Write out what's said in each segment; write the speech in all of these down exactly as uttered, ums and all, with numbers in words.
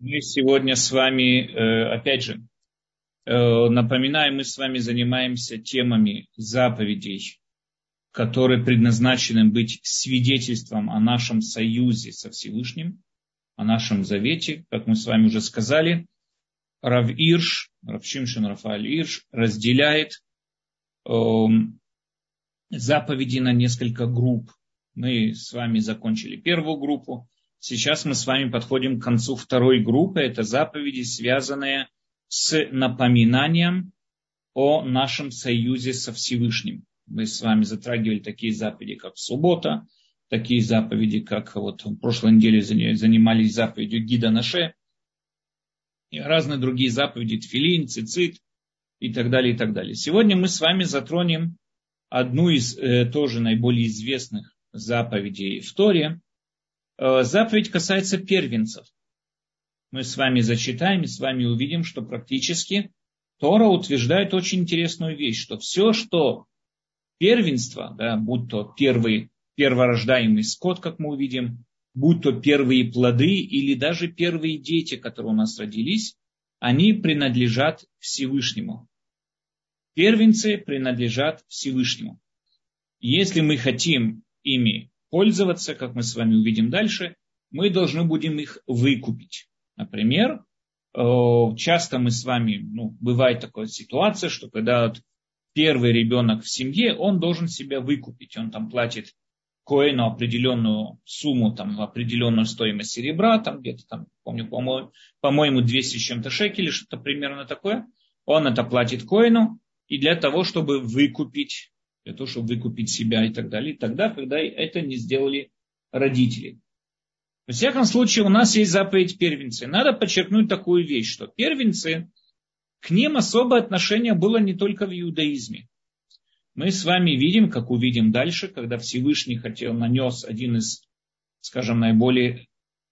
Мы сегодня с вами, опять же, напоминаем, мы с вами занимаемся темами заповедей, которые предназначены быть свидетельством о нашем союзе со Всевышним, о нашем завете. Как мы с вами уже сказали, Рав Ирш, Рав Шимшон Рафаэль Ирш разделяет заповеди на несколько групп. Мы с вами закончили первую группу. Сейчас мы с вами подходим к концу второй группы. Это заповеди, связанные с напоминанием о нашем союзе со Всевышним. Мы с вами затрагивали такие заповеди, как суббота, такие заповеди, как вот в прошлой неделе занимались заповедью Гида Наше, и разные другие заповеди, тфилин, цицит и так далее, и так далее. Сегодня мы с вами затронем одну из э, тоже наиболее известных заповедей в Торе. Э, заповедь касается первенцев. Мы с вами зачитаем и с вами увидим, что практически Тора утверждает очень интересную вещь, что все, что первенство, да, будь то первый, перворождаемый скот, как мы увидим, будь то первые плоды или даже первые дети, которые у нас родились, они принадлежат Всевышнему. Первенцы принадлежат Всевышнему. Если мы хотим ими пользоваться, как мы с вами увидим дальше, мы должны будем их выкупить. Например, часто мы с вами, ну, бывает такая ситуация, что когда вот первый ребенок в семье, он должен себя выкупить. Он там платит коэну определенную сумму, там, определенную стоимость серебра, там где-то, там, помню, по-моему, по-моему, двести с чем-то шекелей, что-то примерно такое. Он это платит коэну, и для того, чтобы выкупить, для того, чтобы выкупить себя и так далее, и тогда, когда это не сделали родители. Во всяком случае, у нас есть заповедь первенцы. Надо подчеркнуть такую вещь, что первенцы, к ним особое отношение было не только в иудаизме. Мы с вами видим, как увидим дальше, когда Всевышний хотел, нанес один из, скажем, наиболее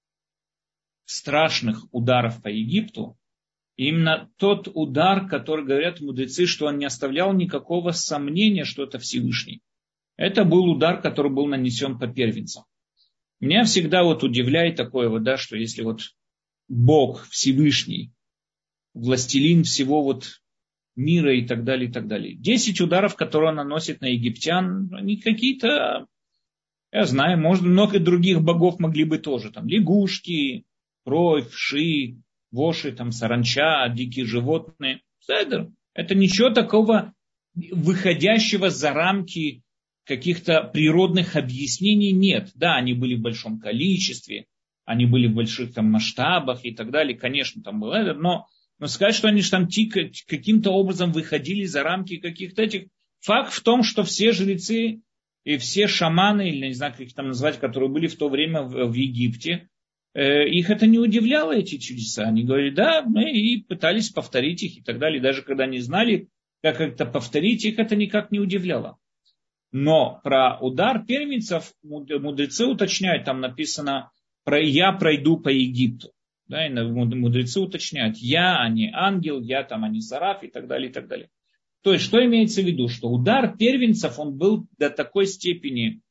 страшных ударов по Египту, именно тот удар, который говорят мудрецы, что он не оставлял никакого сомнения, что это Всевышний. Это был удар, который был нанесен по первенцам. Меня всегда вот удивляет такое вот, да, что если вот Бог Всевышний, властелин всего вот мира и так далее, и так далее. Десять ударов, которые он наносит на египтян, они какие-то, я знаю, может, много других богов могли бы тоже. Там лягушки, кровь, вши, воши, там, саранча, дикие животные. Это ничего такого выходящего за рамки каких-то природных объяснений нет. Да, они были в большом количестве, они были в больших там масштабах и так далее. Конечно, там было это, но, но сказать, что они там каким-то образом выходили за рамки каких-то этих... Факт в том, что все жрецы и все шаманы, или не знаю, как их там назвать, которые были в то время в, в Египте, их это не удивляло, эти чудеса. Они говорили, да, мы и пытались повторить их и так далее. Даже когда не знали, как это повторить, их это никак не удивляло. Но про удар первенцев мудрецы уточняют, там написано, про «я пройду по Египту». Да, и мудрецы уточняют, я, а не ангел, я там, а не сараф и так далее, и так далее. То есть, что имеется в виду? Что удар первенцев, он был до такой степени,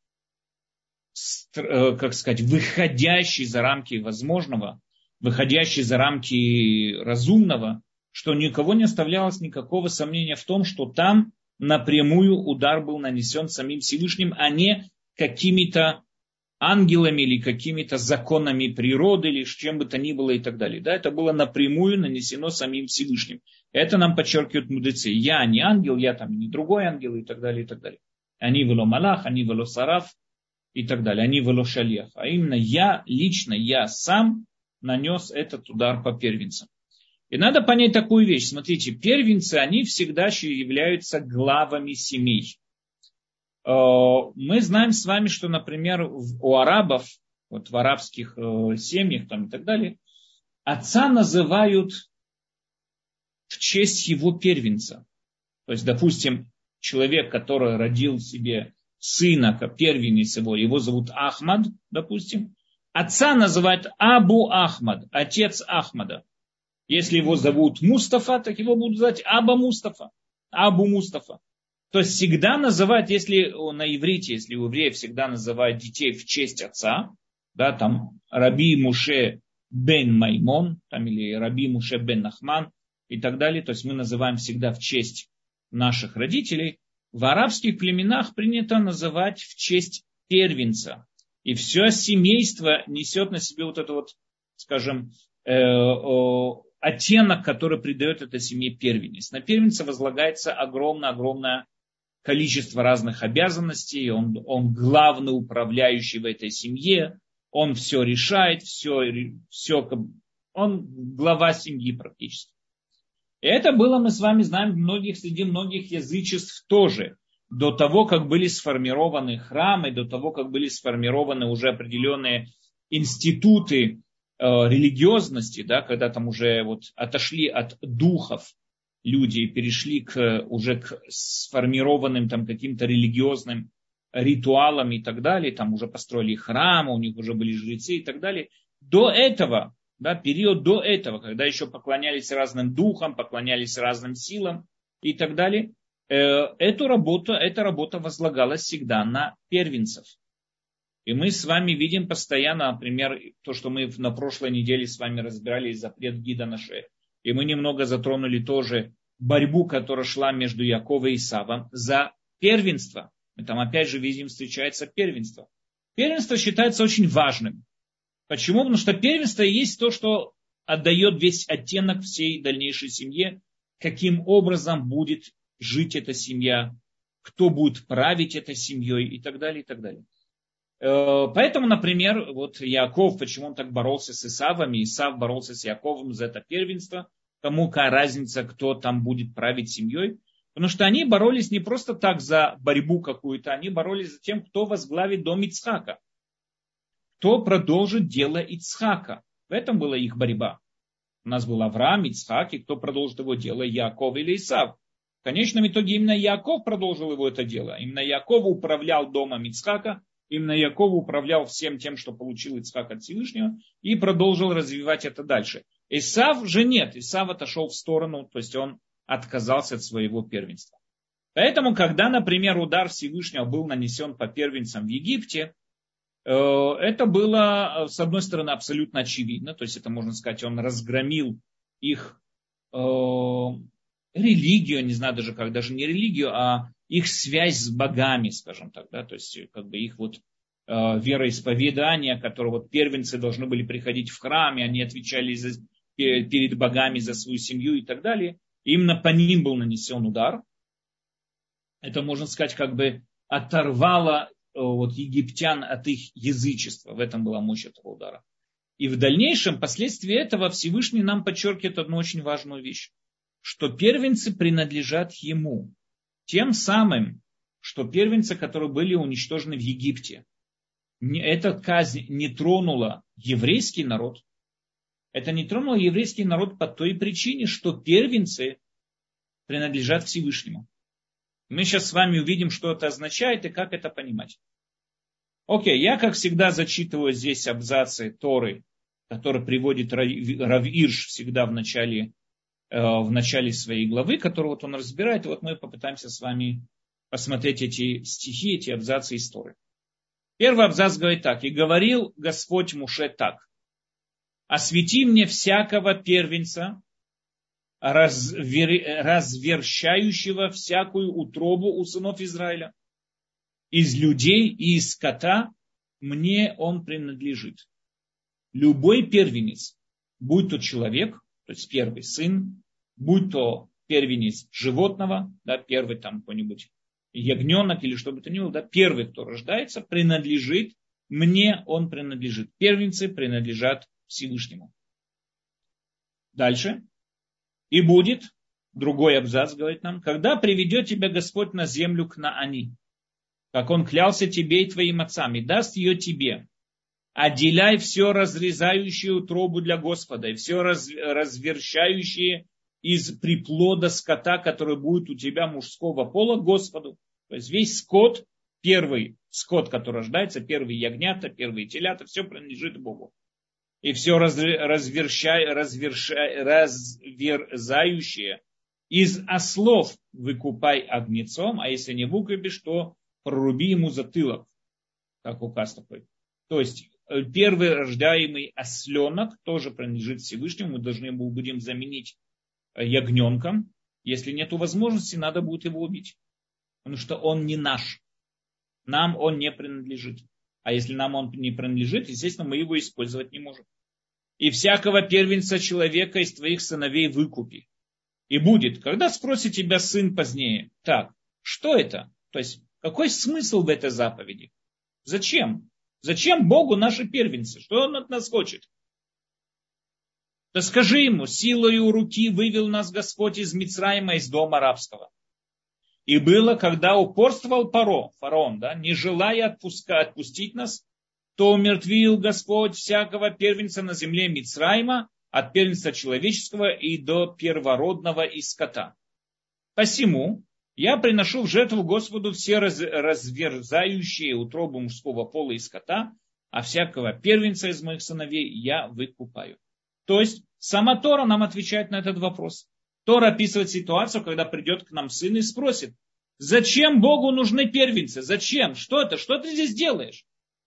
как сказать, выходящий за рамки возможного, выходящий за рамки разумного, что никого не оставлялось никакого сомнения в том, что там напрямую удар был нанесен самим Всевышним, а не какими-то ангелами или какими-то законами природы или чем бы то ни было и так далее. Да, это было напрямую нанесено самим Всевышним. Это нам подчеркивают мудрецы. Я не ангел, я там не другой ангел и так далее, и так далее. Они вело малах, они вело сараф и так далее. Они вело шальях. А именно я, лично я сам нанес этот удар по первенцам. И надо понять такую вещь. Смотрите, первенцы, они всегда являются главами семей. Мы знаем с вами, что, например, у арабов, вот в арабских семьях там и так далее, отца называют в честь его первенца. То есть, допустим, человек, который родил себе сына, как первенец его, его зовут Ахмад, допустим, отца называют Абу Ахмад, отец Ахмада. Если его зовут Мустафа, так его будут звать Аба Мустафа, Абу Мустафа. То есть всегда называют, если на иврите, если у евреев всегда называют детей в честь отца, да, там Раби Муше бен Маймон, там, или Раби Муше бен Нахман и так далее. То есть мы называем всегда в честь наших родителей. В арабских племенах принято называть в честь первенца. И все семейство несет на себе вот это вот, скажем, э, э, оттенок, который придает этой семье первенец. На первенца возлагается огромное-огромное количество разных обязанностей. Он, он главный управляющий в этой семье. Он все решает, все, все, он глава семьи практически. И это было, мы с вами знаем, многих, среди многих язычеств тоже. До того, как были сформированы храмы, до того, как были сформированы уже определенные институты э, религиозности, да, когда там уже вот отошли от духов люди и перешли к, уже к сформированным там каким-то религиозным ритуалам и так далее, там уже построили храмы, у них уже были жрецы и так далее. До этого, да, период до этого, когда еще поклонялись разным духам, поклонялись разным силам и так далее, эту работу, эта работа возлагалась всегда на первенцев. И мы с вами видим постоянно, например, то, что мы на прошлой неделе с вами разбирали запрет гида на шее. И мы немного затронули тоже борьбу, которая шла между Яковом и Исавом за первенство. Мы там опять же видим, встречается первенство. Первенство считается очень важным. Почему? Потому что первенство есть то, что отдает весь оттенок всей дальнейшей семье, каким образом будет жить эта семья, кто будет править этой семьей и так далее, и так далее. Поэтому, например, вот Яков, почему он так боролся с Исавом, и Исав боролся с Яковом за это первенство, кому какая разница, кто там будет править семьей, потому что они боролись не просто так за борьбу какую-то, они боролись за тем, кто возглавит дом Ицхака, кто продолжит дело Ицхака. В этом была их борьба. У нас был Авраам, Ицхак, и кто продолжит его дело, Яков или Исав. В конечном итоге именно Яков продолжил его это дело. Именно Яков управлял домом Ицхака, именно Яков управлял всем тем, что получил Ицхак от Всевышнего, и продолжил развивать это дальше. Исав же нет, Исав отошел в сторону, то есть он отказался от своего первенства. Поэтому, когда, например, удар Всевышнего был нанесен по первенцам в Египте, это было, с одной стороны, абсолютно очевидно, то есть это, можно сказать, он разгромил их религию, не знаю даже как, даже не религию, а их связь с богами, скажем так, да, то есть как бы их вот э, вероисповедание, которое вот первенцы должны были приходить в храм, и они отвечали за, перед богами за свою семью и так далее. И именно по ним был нанесен удар. Это, можно сказать, как бы оторвало э, вот, египтян от их язычества. В этом была мощь этого удара. И в дальнейшем, последствия этого, Всевышний нам подчеркивает одну очень важную вещь, что первенцы принадлежат ему. Тем самым, что первенцы, которые были уничтожены в Египте, эта казнь не тронула еврейский народ. Это не тронуло еврейский народ по той причине, что первенцы принадлежат Всевышнему. Мы сейчас с вами увидим, что это означает и как это понимать. Окей, я, как всегда, зачитываю здесь абзацы Торы, которые приводит Рав Ирш всегда в начале, в начале своей главы, которую вот он разбирает. И вот мы попытаемся с вами посмотреть эти стихи, эти абзацы из Торы. Первый абзац говорит так. «И говорил Господь Муше так. Освети мне всякого первенца, развер... разверщающего всякую утробу у сынов Израиля. Из людей и из скота мне он принадлежит». Любой первенец, будь то человек, то есть первый сын, будь то первенец животного, да, первый там какой-нибудь ягненок или что бы то ни было, да, первый, кто рождается, принадлежит, мне он принадлежит. Первенцы принадлежат Всевышнему. Дальше. «И будет», другой абзац говорит нам, «когда приведет тебя Господь на землю к Наани, как он клялся тебе и твоим отцам, и даст ее тебе, отделяй все разрезающее утробу для Господа, и все раз, разверщающее из приплода скота, который будет у тебя мужского пола, Господу». То есть весь скот, первый скот, который рождается, первые ягнята, первые телята, все принадлежит Богу. И все разверщающее, разверзающее из ослов выкупай огнецом, а если не выкупишь, то проруби ему затылок, как указ такой. То есть первый рождаемый осленок тоже принадлежит Всевышнему, мы должны его будем заменить ягненком. Если нет возможности, надо будет его убить. Потому что он не наш. Нам он не принадлежит. А если нам он не принадлежит, естественно, мы его использовать не можем. И всякого первенца человека из твоих сыновей выкупи. И будет, когда спросит тебя сын позднее, так, что это? То есть, какой смысл в этой заповеди? Зачем? Зачем Богу наши первенцы? Что он от нас хочет? Да скажи ему, силою руки вывел нас Господь из Мицраима, из дома рабского. И было, когда упорствовал Паро, фараон, да, не желая отпуска, отпустить нас, то умертвил Господь всякого первенца на земле Мицраима, от первенца человеческого и до первородного и скота. Посему я приношу в жертву Господу все раз, разверзающие утробу мужского пола и скота, а всякого первенца из моих сыновей я выкупаю. То есть сама Тора нам отвечает на этот вопрос. Тора описывает ситуацию, когда придет к нам сын и спросит, зачем Богу нужны первенцы? Зачем? Что это? Что ты здесь делаешь?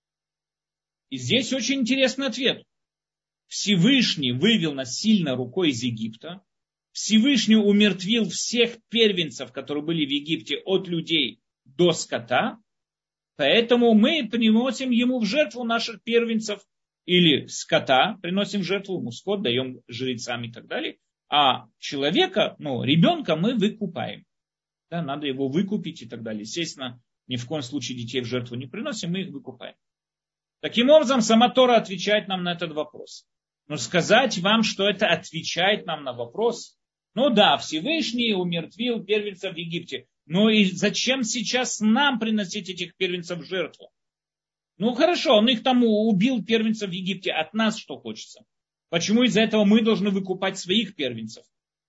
И здесь очень интересный ответ. Всевышний вывел нас сильно рукой из Египта. Всевышний умертвил всех первенцев, которые были в Египте, от людей до скота. Поэтому мы приносим ему в жертву наших первенцев или скота, приносим в жертву ему скот, даем жрецам и так далее. А человека, ну, ребенка мы выкупаем. Да, надо его выкупить и так далее. Естественно, ни в коем случае детей в жертву не приносим, мы их выкупаем. Таким образом, сама Тора отвечает нам на этот вопрос. Но сказать вам, что это отвечает нам на вопрос, ну да, Всевышний умертвил первенцев в Египте. Но и зачем сейчас нам приносить этих первенцев в жертву? Ну хорошо, он их там убил, первенцев в Египте, от нас что хочется? Почему из-за этого мы должны выкупать своих первенцев?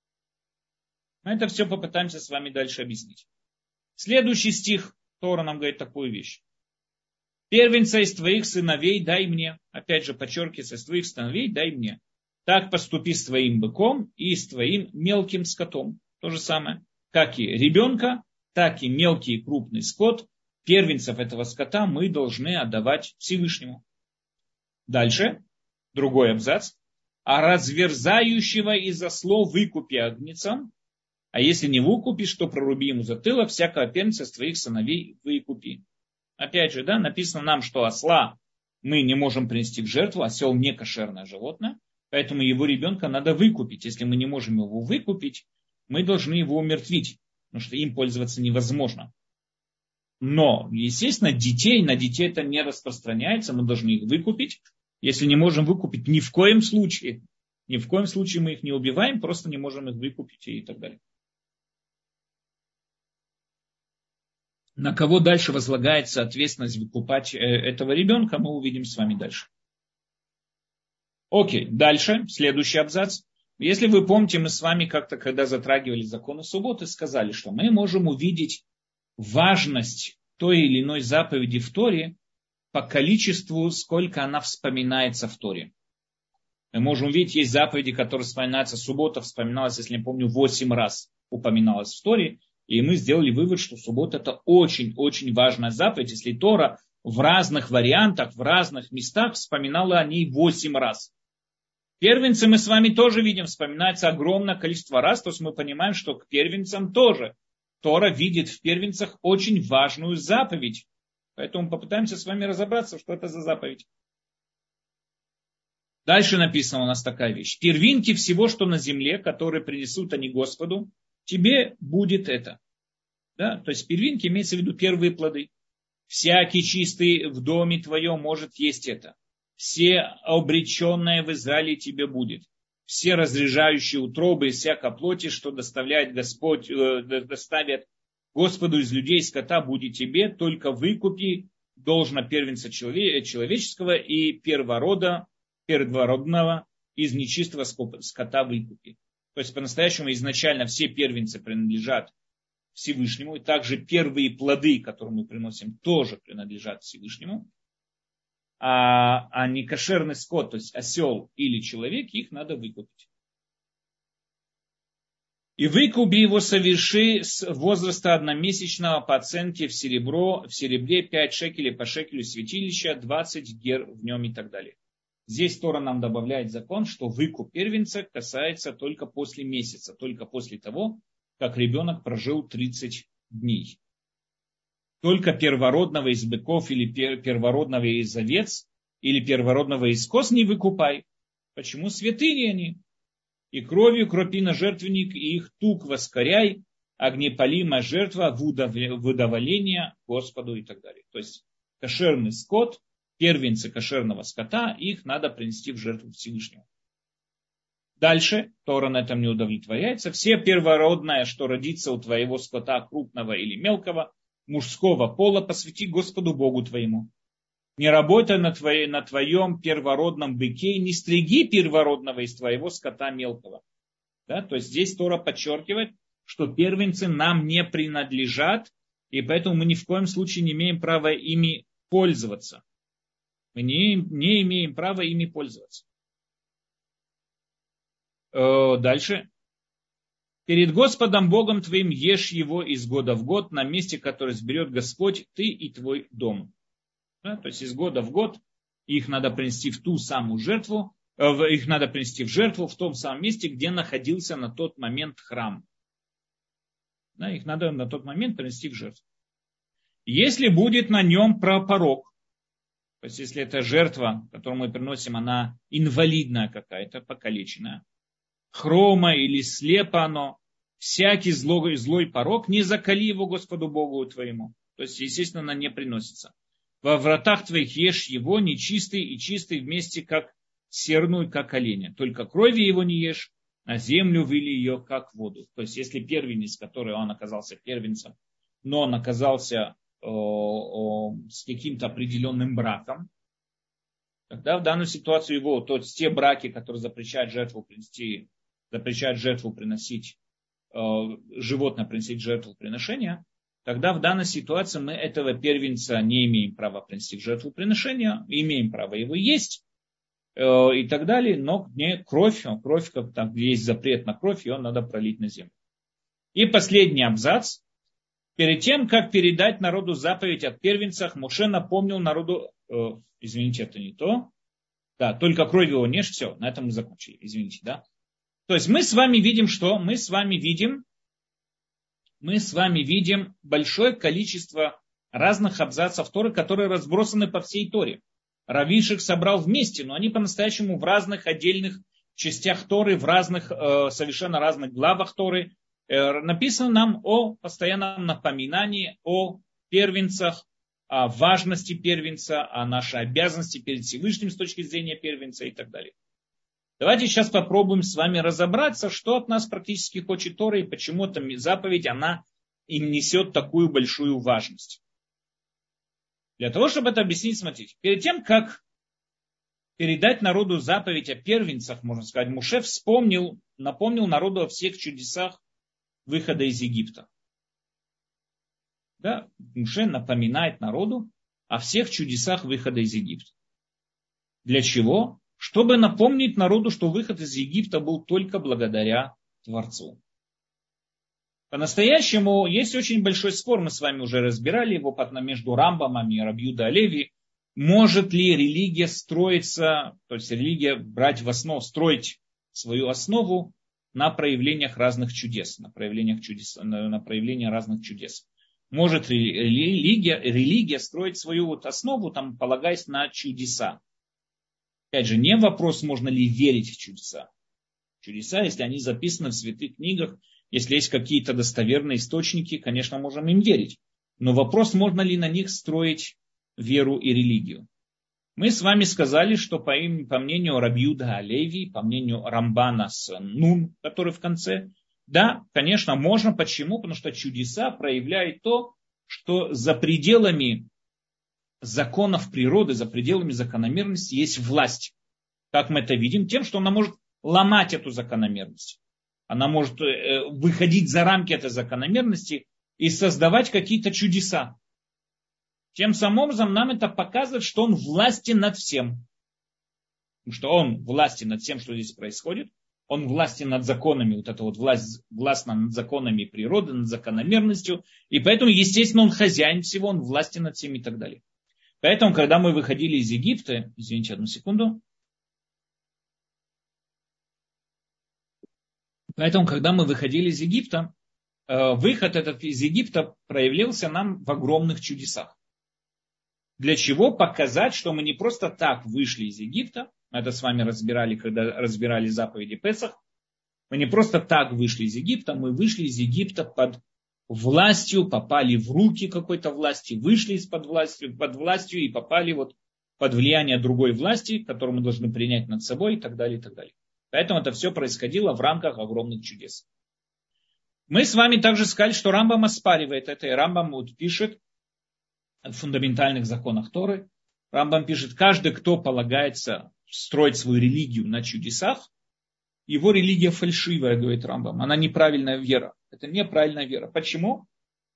Мы это все попытаемся с вами дальше объяснить. Следующий стих Тора нам говорит такую вещь. Первенца из твоих сыновей дай мне. Опять же, подчеркивается, из твоих сыновей дай мне. Так поступи с твоим быком и с твоим мелким скотом. То же самое. Как и ребенка, так и мелкий и крупный скот. Первенцев этого скота мы должны отдавать Всевышнему. Дальше, другой абзац. А разверзающего из-за слов выкупи агнецам. А если не выкупишь, то проруби ему затылок, всякого первенца из твоих сыновей выкупи. Опять же, да, написано нам, что осла мы не можем принести в жертву, осел не кошерное животное, поэтому его ребенка надо выкупить. Если мы не можем его выкупить, мы должны его умертвить, потому что им пользоваться невозможно. Но, естественно, детей, на детей это не распространяется, мы должны их выкупить. Если не можем выкупить, ни в коем случае, ни в коем случае мы их не убиваем, просто не можем их выкупить и так далее. На кого дальше возлагается ответственность выкупать этого ребенка, мы увидим с вами дальше. Окей, дальше, следующий абзац. Если вы помните, мы с вами как-то, когда затрагивали законы субботы, сказали, что мы можем увидеть важность той или иной заповеди в Торе по количеству, сколько она вспоминается в Торе. Мы можем увидеть, есть заповеди, которые вспоминаются, суббота вспоминалась, если не помню, восемь раз упоминалась в Торе. И мы сделали вывод, что суббота это очень-очень важная заповедь, если Тора в разных вариантах, в разных местах вспоминала о ней восемь раз. Первенцы мы с вами тоже видим, вспоминается огромное количество раз, то есть мы понимаем, что к первенцам тоже Тора видит в первенцах очень важную заповедь. Поэтому попытаемся с вами разобраться, что это за заповедь. Дальше написана у нас такая вещь. Первинки всего, что на земле, которые принесут они Господу, тебе будет это. Да? То есть первинки имеется в виду первые плоды. Всякий чистый в доме твоем может есть это. Все обреченное в Израиле тебе будет. Все разряжающие утробы из всякой плоти, что доставляет Господь, э, доставят Господу из людей, скота, будет тебе, только выкупи должно первенца человеческого и перворода, первородного из нечистого скота выкупи. То есть по-настоящему изначально все первенцы принадлежат Всевышнему, и также первые плоды, которые мы приносим, тоже принадлежат Всевышнему. А, а не кошерный скот, то есть осел или человек, их надо выкупить. И выкуби его соверши с возраста одномесячного по оценке в серебро, в серебре пять шекелей по шекелю святилища, двадцать гер в нем и так далее. Здесь Тора нам добавляет закон, что выкуп первенца касается только после месяца, только после того, как ребенок прожил тридцать дней. Только первородного из быков или первородного из овец или первородного из коз не выкупай. Почему? Святыни они. И кровью кропи на жертвенник, и их тук воскоряй, огнепалимая жертва в удоволение Господу и так далее. То есть кошерный скот, первенцы кошерного скота, их надо принести в жертву Всевышнему. Дальше, Тора на этом не удовлетворяется. Все первородное, что родится у твоего скота, крупного или мелкого, мужского пола, посвяти Господу Богу твоему. Не работай на, твоей, на твоем первородном быке, не стриги первородного из твоего скота мелкого. Да? То есть здесь Тора подчеркивает, что первенцы нам не принадлежат, и поэтому мы ни в коем случае не имеем права ими пользоваться. Мы не, не имеем права ими пользоваться. Э, дальше. Перед Господом Богом твоим ешь его из года в год на месте, которое сберет Господь, ты и твой дом. Да, то есть из года в год их надо принести в ту самую жертву, э, их надо принести в жертву в том самом месте, где находился на тот момент храм. Да, их надо на тот момент принести в жертву. Если будет на нем порок, то есть если эта жертва, которую мы приносим, она инвалидная какая-то, покалеченная, хрома или слепо оно, всякий злой, злой порок, не закали его Господу Богу твоему. То есть, естественно, она не приносится. Во вратах твоих ешь его, нечистый и чистый вместе, как серну и как оленя. Только крови его не ешь, на землю выли ее, как воду. То есть, если первенец, который он оказался первенцем, но он оказался о, о, с каким-то определенным браком, тогда в данную ситуацию его, то есть те браки, которые запрещают жертву принести, запрещают жертву приносить, э, животное приносить жертву приношения, тогда в данной ситуации мы этого первенца не имеем права принести в жертву приношения, имеем право его есть э, и так далее, но не кровь, кровь, как там есть запрет на кровь, ее надо пролить на землю. И последний абзац. Перед тем, как передать народу заповедь о первенцах, Моше напомнил народу, э, извините, это не то, да, только кровь его не ешь, все, на этом мы закончили, извините, да. То есть мы с вами видим, что мы с вами видим, мы с вами видим большое количество разных абзацев Торы, которые разбросаны по всей Торе. Равиш их собрал вместе, но они по-настоящему в разных отдельных частях Торы, в разных, э, совершенно разных главах Торы. Э, написано нам о постоянном напоминании о первенцах, о важности первенца, о нашей обязанности перед Всевышним с точки зрения первенца и так далее. Давайте сейчас попробуем с вами разобраться, что от нас практически хочет Тора и почему эта заповедь, она им несет такую большую важность. Для того, чтобы это объяснить, смотрите, перед тем, как передать народу заповедь о первенцах, можно сказать, Моше вспомнил, напомнил народу о всех чудесах выхода из Египта. Да, Моше напоминает народу о всех чудесах выхода из Египта. Для чего? Чтобы напомнить народу, что выход из Египта был только благодаря Творцу. По-настоящему есть очень большой спор, мы с вами уже разбирали его между Рамбамом и Раби Юда Алеви. Может ли религия строиться, то есть религия брать в основу, строить свою основу на проявлениях разных чудес, на проявлениях, чудес, на проявлениях разных чудес. Может ли религия, религия строить свою вот основу, там, полагаясь на чудеса? Опять же, не вопрос, можно ли верить в чудеса. Чудеса, если они записаны в святых книгах, если есть какие-то достоверные источники, конечно, можем им верить. Но вопрос, можно ли на них строить веру и религию. Мы с вами сказали, что по, им, по мнению Раби Юда Алеви, по мнению Рамбана с Нун, который в конце, да, конечно, можно. Почему? Потому что чудеса проявляют то, что за пределами законов природы, за пределами закономерности есть власть. Как мы это видим? Тем, что она может ломать эту закономерность. Она может выходить за рамки этой закономерности и создавать какие-то чудеса. Тем самым образом нам это показывает, что он власти над всем. Что он власти над всем, что здесь происходит. Он властен над законами, вот это вот власть, властна над законами природы, над закономерностью. И поэтому, естественно, он хозяин всего, он властен над всем и так далее. Поэтому, когда мы выходили из Египта, извините одну секунду. Поэтому, когда мы выходили из Египта, выход этот из Египта проявился нам в огромных чудесах. Для чего? Показать, что мы не просто так вышли из Египта. Мы это с вами разбирали, когда разбирали заповеди Песах. Мы не просто так вышли из Египта, мы вышли из Египта под властью, попали в руки какой-то власти, вышли из-под власти, под властью и попали вот под влияние другой власти, которую мы должны принять над собой и так далее, и так далее. Поэтому это все происходило в рамках огромных чудес. Мы с вами также сказали, что Рамбам оспаривает это, и Рамбам вот пишет в фундаментальных законах Торы. Рамбам пишет, каждый, кто полагается строить свою религию на чудесах, его религия фальшивая, говорит Рамбам, она неправильная вера. Это неправильная вера. Почему?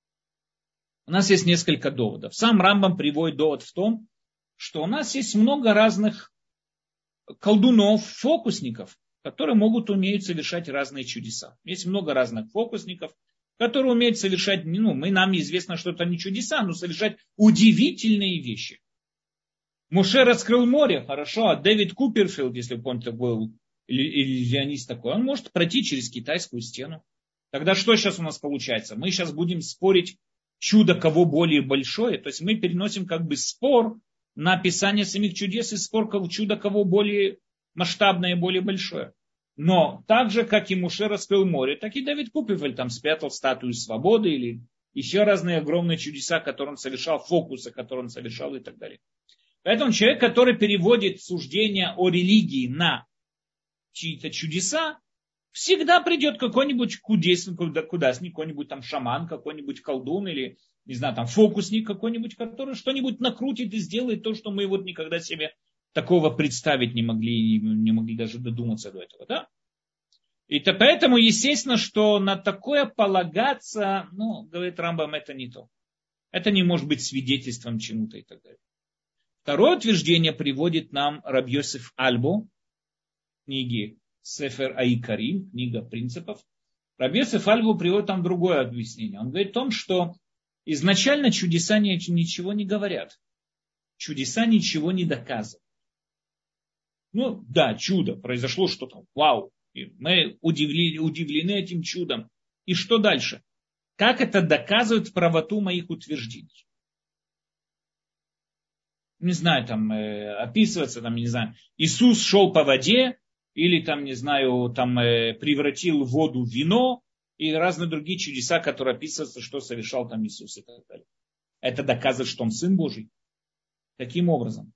У нас есть несколько доводов. Сам Рамбам приводит довод в том, что у нас есть много разных колдунов, фокусников, которые могут уметь совершать разные чудеса. Есть много разных фокусников, которые умеют совершать, ну, мы, нам известно, что это не чудеса, но совершать удивительные вещи. Моше раскрыл море, хорошо, а Дэвид Куперфилд, если вы помните, был иллюзионист такой, он может пройти через китайскую стену. Тогда что сейчас у нас получается? Мы сейчас будем спорить, чудо кого более большое, то есть мы переносим как бы спор на описание самих чудес и спор, чудо кого более масштабное и более большое. Но так же, как и Моше раскрыл море, так и Дэвид Куперфильд там спрятал статую свободы или еще разные огромные чудеса, которые он совершал, фокусы, которые он совершал и так далее. Поэтому человек, который переводит суждение о религии на чьи-то чудеса, всегда придет какой-нибудь кудесник, кудасник, какой-нибудь там шаман, какой-нибудь колдун или, не знаю, там фокусник какой-нибудь, который что-нибудь накрутит и сделает то, что мы вот никогда себе такого представить не могли, не могли даже додуматься до этого, да? И то поэтому, естественно, что на такое полагаться, ну, говорит Рамбам, это не то. Это не может быть свидетельством чему-то и так далее. Второе утверждение приводит нам Рабби Йосеф Альбо, книги Сефер Аикарим, книга принципов. Рабби Йосеф Альбо приводит там другое объяснение. Он говорит о том, что изначально чудеса ничего не говорят. Чудеса ничего не доказывают. Ну да, чудо, произошло что-то, вау, и мы удивлены, удивлены этим чудом. И что дальше? Как это доказывает правоту моих утверждений? Не знаю, там э, описывается, там, не знаю, Иисус шел по воде, или там, не знаю, там э, превратил воду в вино, и разные другие чудеса, которые описываются, что совершал там Иисус и так далее. Это доказывает, что он Сын Божий. Таким образом.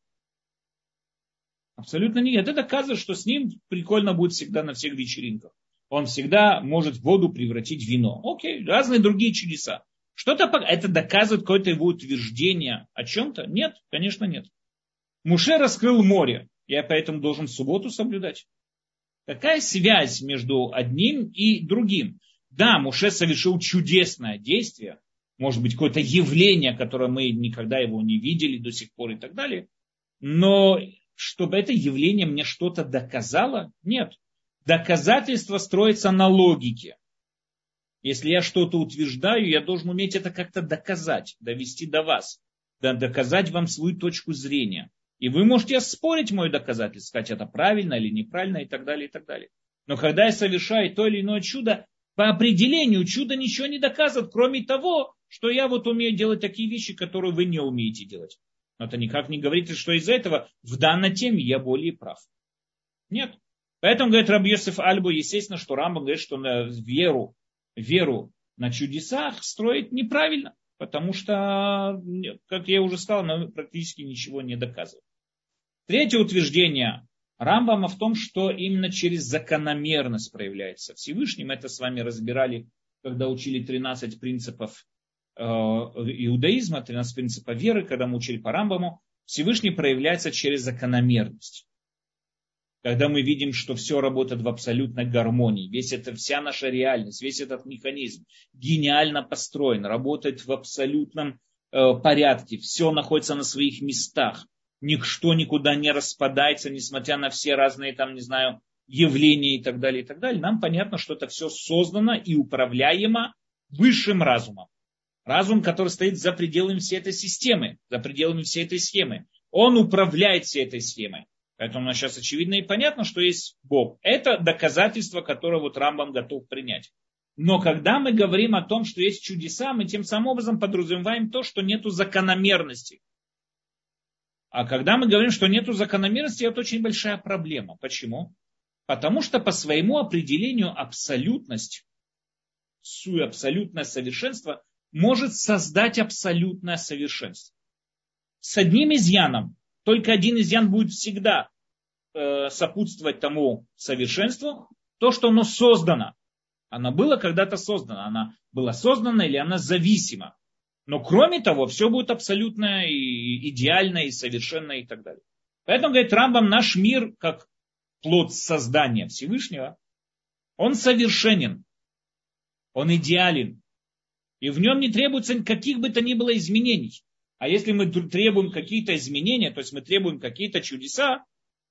Абсолютно нет. Это доказывает, что с ним прикольно будет всегда на всех вечеринках. Он всегда может воду превратить в вино. Окей, разные другие чудеса. Что-то это доказывает какое-то его утверждение о чем-то? Нет, конечно нет. Моше раскрыл море. Я поэтому должен субботу соблюдать. Какая связь между одним и другим? Да, Моше совершил чудесное действие. Может быть, какое-то явление, которое мы никогда его не видели до сих пор и так далее. Но чтобы это явление мне что-то доказало? Нет. Доказательство строится на логике. Если я что-то утверждаю, я должен уметь это как-то доказать, довести до вас, доказать вам свою точку зрения. И вы можете оспорить мое доказательство, сказать, это правильно или неправильно и так далее, и так далее. Но когда я совершаю то или иное чудо, по определению чудо ничего не доказывает, кроме того, что я вот умею делать такие вещи, которые вы не умеете делать. Но это никак не говорит, что из-за этого в данной теме я более прав. Нет. Поэтому, говорит Рабби Йосеф Альбо, естественно, что Рамбам говорит, что на веру, веру на чудесах строить неправильно. Потому что, как я уже сказал, она практически ничего не доказывает. Третье утверждение Рамбама в том, что именно через закономерность проявляется Всевышний. Мы это с вами разбирали, когда учили тринадцать принципов иудаизма, тринадцать принципов веры, когда мы учили по Рамбаму. Всевышний проявляется через закономерность. Когда мы видим, что все работает в абсолютной гармонии, весь это, вся наша реальность, весь этот механизм гениально построен, работает в абсолютном э, порядке, все находится на своих местах, ничто никуда не распадается, несмотря на все разные, там, не знаю, явления и так далее, и так далее, нам понятно, что это все создано и управляемо высшим разумом. Разум, который стоит за пределами всей этой системы, за пределами всей этой схемы. Он управляет всей этой схемой. Поэтому у нас сейчас очевидно и понятно, что есть Бог. Это доказательство, которое вот Рамбам готов принять. Но когда мы говорим о том, что есть чудеса, мы тем самым образом подразумеваем то, что нету закономерности. А когда мы говорим, что нету закономерности, это очень большая проблема. Почему? Потому что по своему определению абсолютность, абсолютное совершенство может создать абсолютное совершенство. С одним изъяном, только один изъян будет всегда э, сопутствовать тому совершенству, то, что оно создано. Оно было когда-то создано, она была создана или она зависима. Но кроме того, все будет абсолютно и идеально, и совершенно, и так далее. Поэтому, говорит Рамбам, наш мир, как плод создания Всевышнего, он совершенен, он идеален. И в нем не требуется каких бы то ни было изменений. А если мы требуем какие-то изменения, то есть мы требуем какие-то чудеса,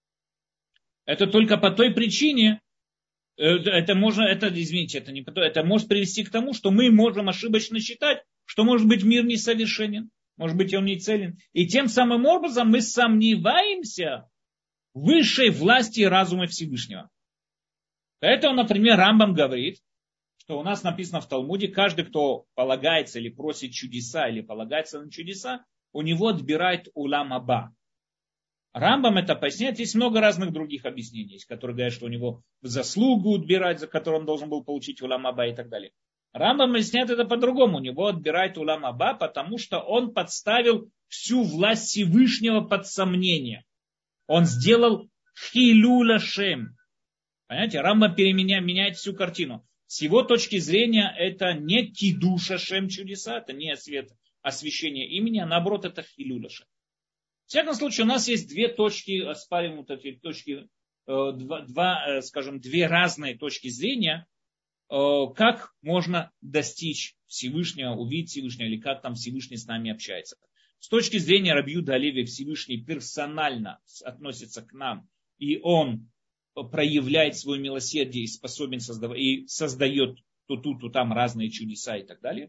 это только по той причине, это можно, это, извините, это не по той, это может привести к тому, что мы можем ошибочно считать, что может быть мир несовершенен, может быть он не целен. И тем самым образом мы сомневаемся в высшей власти и разуме Всевышнего. Поэтому, например, Рамбам говорит, что у нас написано в Талмуде, каждый, кто полагается или просит чудеса, или полагается на чудеса, у него отбирает улам аба. Рамбам это поясняет, есть много разных других объяснений, которые говорят, что у него заслугу отбирать, за которую он должен был получить улам аба и так далее. Рамбам объясняет это по-другому, у него отбирает улам аба, потому что он подставил всю власть Всевышнего под сомнение. Он сделал хилюля шем. Понимаете, Рамбам меняет всю картину. С его точки зрения это не кидуша шем чудеса, это не свет освящения имени, а наоборот это хилюля шем. В всяком случае, у нас есть две точки, оспариваем вот эти точки, два, два, скажем, две разные точки зрения, как можно достичь Всевышнего, увидеть Всевышнего, или как там Всевышний с нами общается. С точки зрения Раби Юда Алеви, Всевышний персонально относится к нам, и он проявляет свое милосердие и способен создавать, и создает то тут, то там разные чудеса и так далее.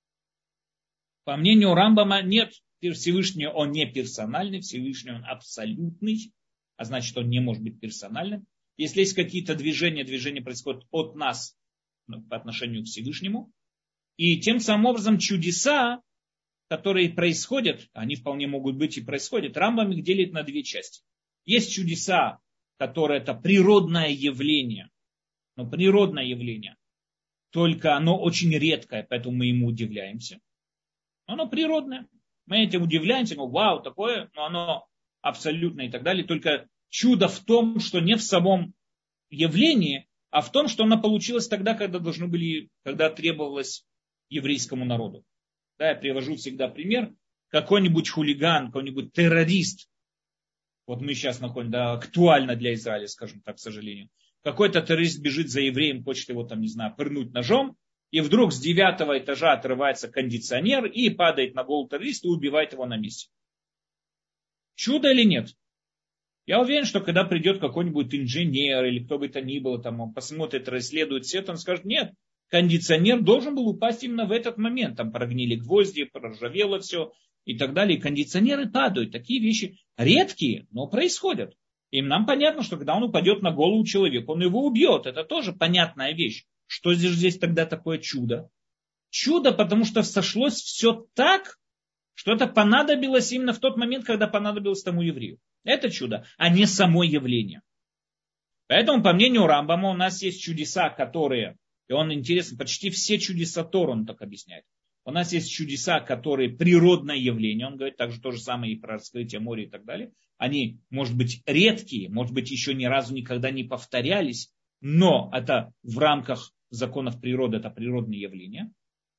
По мнению Рамбама, нет, Всевышний он не персональный, Всевышний он абсолютный, а значит он не может быть персональным. Если есть какие-то движения, движения происходят от нас по отношению к Всевышнему, и тем самым образом чудеса, которые происходят, они вполне могут быть и происходят, Рамбам их делит на две части. Есть чудеса, которые это природное явление, но природное явление, только оно очень редкое, поэтому мы ему удивляемся. Оно природное. Мы этим удивляемся, ну, вау, такое, но оно абсолютно и так далее. Только чудо в том, что не в самом явлении, а в том, что оно получилось тогда, когда должны были, когда требовалось еврейскому народу. Да, я привожу всегда пример. Какой-нибудь хулиган, какой-нибудь террорист, вот мы сейчас находим, да, актуально для Израиля, скажем так, к сожалению. Какой-то террорист бежит за евреем, хочет его там, не знаю, пырнуть ножом, и вдруг с девятого этажа отрывается кондиционер и падает на голову террориста и убивает его на месте. Чудо или нет? Я уверен, что когда придет какой-нибудь инженер или кто бы то ни было, там, он посмотрит, расследует все, он скажет, нет, кондиционер должен был упасть именно в этот момент. Там прогнили гвозди, проржавело все и так далее. И кондиционеры падают. Такие вещи редкие, но происходят. И нам понятно, что когда он упадет на голову человека, он его убьет. Это тоже понятная вещь. Что здесь, здесь тогда такое чудо? Чудо, потому что сошлось все так, что это понадобилось именно в тот момент, когда понадобилось тому еврею. Это чудо, а не само явление. Поэтому, по мнению Рамбама, у нас есть чудеса, которые, и он интересен, почти все чудеса Торы, он так объясняет. У нас есть чудеса, которые природное явление, он говорит также то же самое и про раскрытие моря и так далее. Они, может быть, редкие, может быть, еще ни разу никогда не повторялись, но это в рамках законов природы, это природное явление.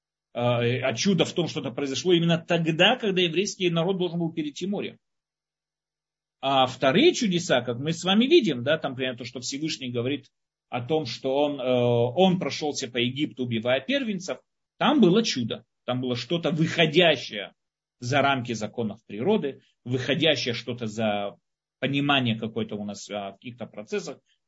А чудо в том, что это произошло именно тогда, когда еврейский народ должен был перейти море. А вторые чудеса, как мы с вами видим, да, там, например, то, что Всевышний говорит о том, что он, он прошелся по Египту, убивая первенцев, там было чудо. Там было что-то выходящее за рамки законов природы, выходящее что-то за понимание какое-то у нас в каких-то процессах,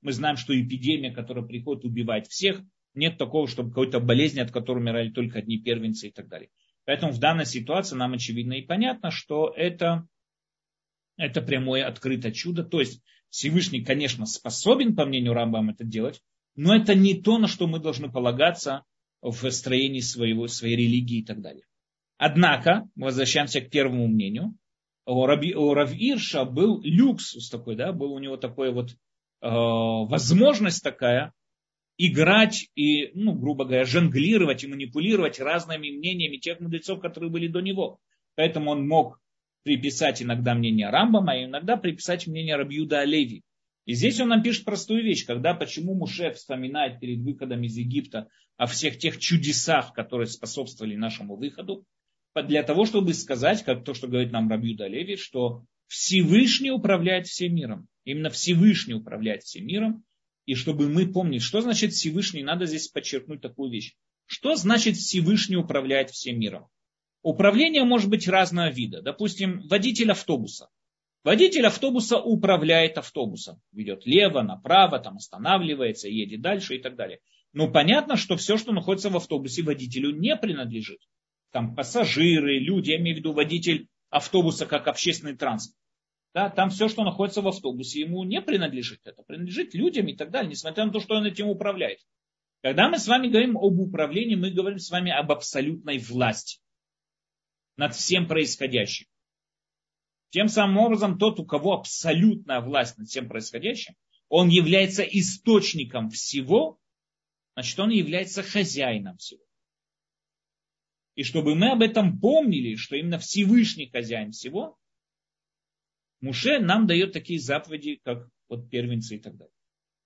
Мы знаем, что эпидемия, которая приходит, убивает всех. Нет такого, чтобы какой-то болезни, от которой умирали только одни первенцы и так далее. Поэтому в данной ситуации нам очевидно и понятно, что это, это прямое открытое чудо. То есть Всевышний, конечно, способен, по мнению Рамбама, это делать, но это не то, на что мы должны полагаться в строении своего, своей религии и так далее. Однако, возвращаемся к первому мнению, у Рав Ирша был люксус такой, да, был у него такой вот э, возможность такая играть и, ну, грубо говоря, жонглировать и манипулировать разными мнениями тех мудрецов, которые были до него. Поэтому он мог приписать иногда мнение Рамбама, а иногда приписать мнение Раби Юда а-Леви. И здесь он нам пишет простую вещь, когда почему Моше вспоминает перед выходом из Египта о всех тех чудесах, которые способствовали нашему выходу, для того, чтобы сказать, как то, что говорит нам Раби Юда а-Леви, что Всевышний управляет всем миром. Именно Всевышний управляет всем миром. И чтобы мы помнили, что значит Всевышний, надо здесь подчеркнуть такую вещь. Что значит Всевышний управляет всем миром? Управление может быть разного вида. Допустим, водитель автобуса. Водитель автобуса управляет автобусом. Ведет лево, направо, там останавливается, едет дальше и так далее. Но понятно, что все, что находится в автобусе, водителю не принадлежит. Там пассажиры, люди, я имею в виду водитель автобуса как общественный транспорт. Да, там все, что находится в автобусе, ему не принадлежит. Это принадлежит людям и так далее, несмотря на то, что он этим управляет. Когда мы с вами говорим об управлении, мы говорим с вами об абсолютной власти над всем происходящим. Тем самым образом, тот, у кого абсолютная власть над всем происходящим, он является источником всего, значит, он является хозяином всего. И чтобы мы об этом помнили, что именно Всевышний хозяин всего, Моше нам дает такие заповеди, как вот первенцы и так далее.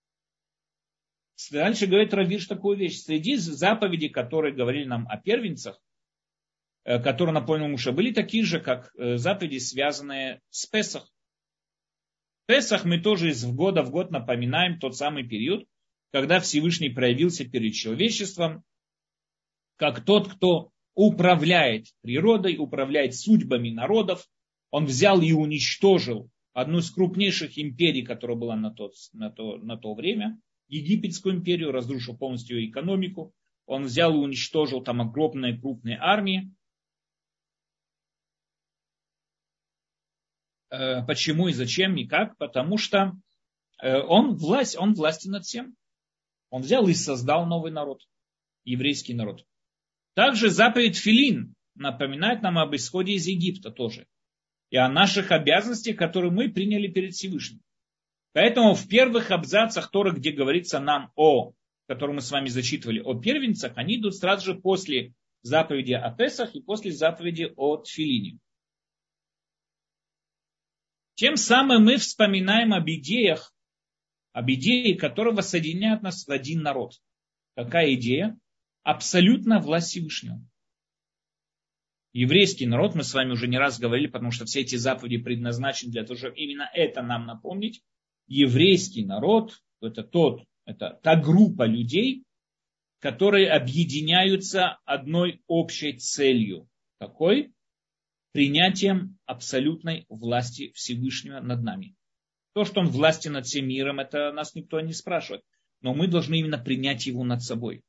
Дальше говорит Рав Ирш такую вещь. Среди заповедей, которые говорили нам о первенцах, которые напомнил Моше, были такие же, как заповеди, связанные с Песах. Песах мы тоже из года в год напоминаем тот самый период, когда Всевышний проявился перед человечеством, как тот, кто управляет природой, управляет судьбами народов. Он взял и уничтожил одну из крупнейших империй, которая была на то, на то, на то время, Египетскую империю, разрушил полностью ее экономику. Он взял и уничтожил там огромные крупные армии. Почему и зачем и как? Потому что он власть, он властен над всем. Он взял и создал новый народ, еврейский народ. Также заповедь Филин напоминает нам об исходе из Египта тоже. И о наших обязанностях, которые мы приняли перед Всевышним. Поэтому в первых абзацах Торы, где говорится нам о, который мы с вами зачитывали, о первенцах, они идут сразу же после заповеди о Песах и после заповеди о Тфилине. Тем самым мы вспоминаем об идеях, об идее, которая соединяет нас в один народ. Какая идея? Абсолютно власть Всевышнего. Еврейский народ, мы с вами уже не раз говорили, потому что все эти заповеди предназначены для того, чтобы именно это нам напомнить. Еврейский народ, это тот, это та группа людей, которые объединяются одной общей целью. Какой? Принятием абсолютной власти Всевышнего над нами. То, что он властен над всем миром, это нас никто не спрашивает. Но мы должны именно принять его над собой.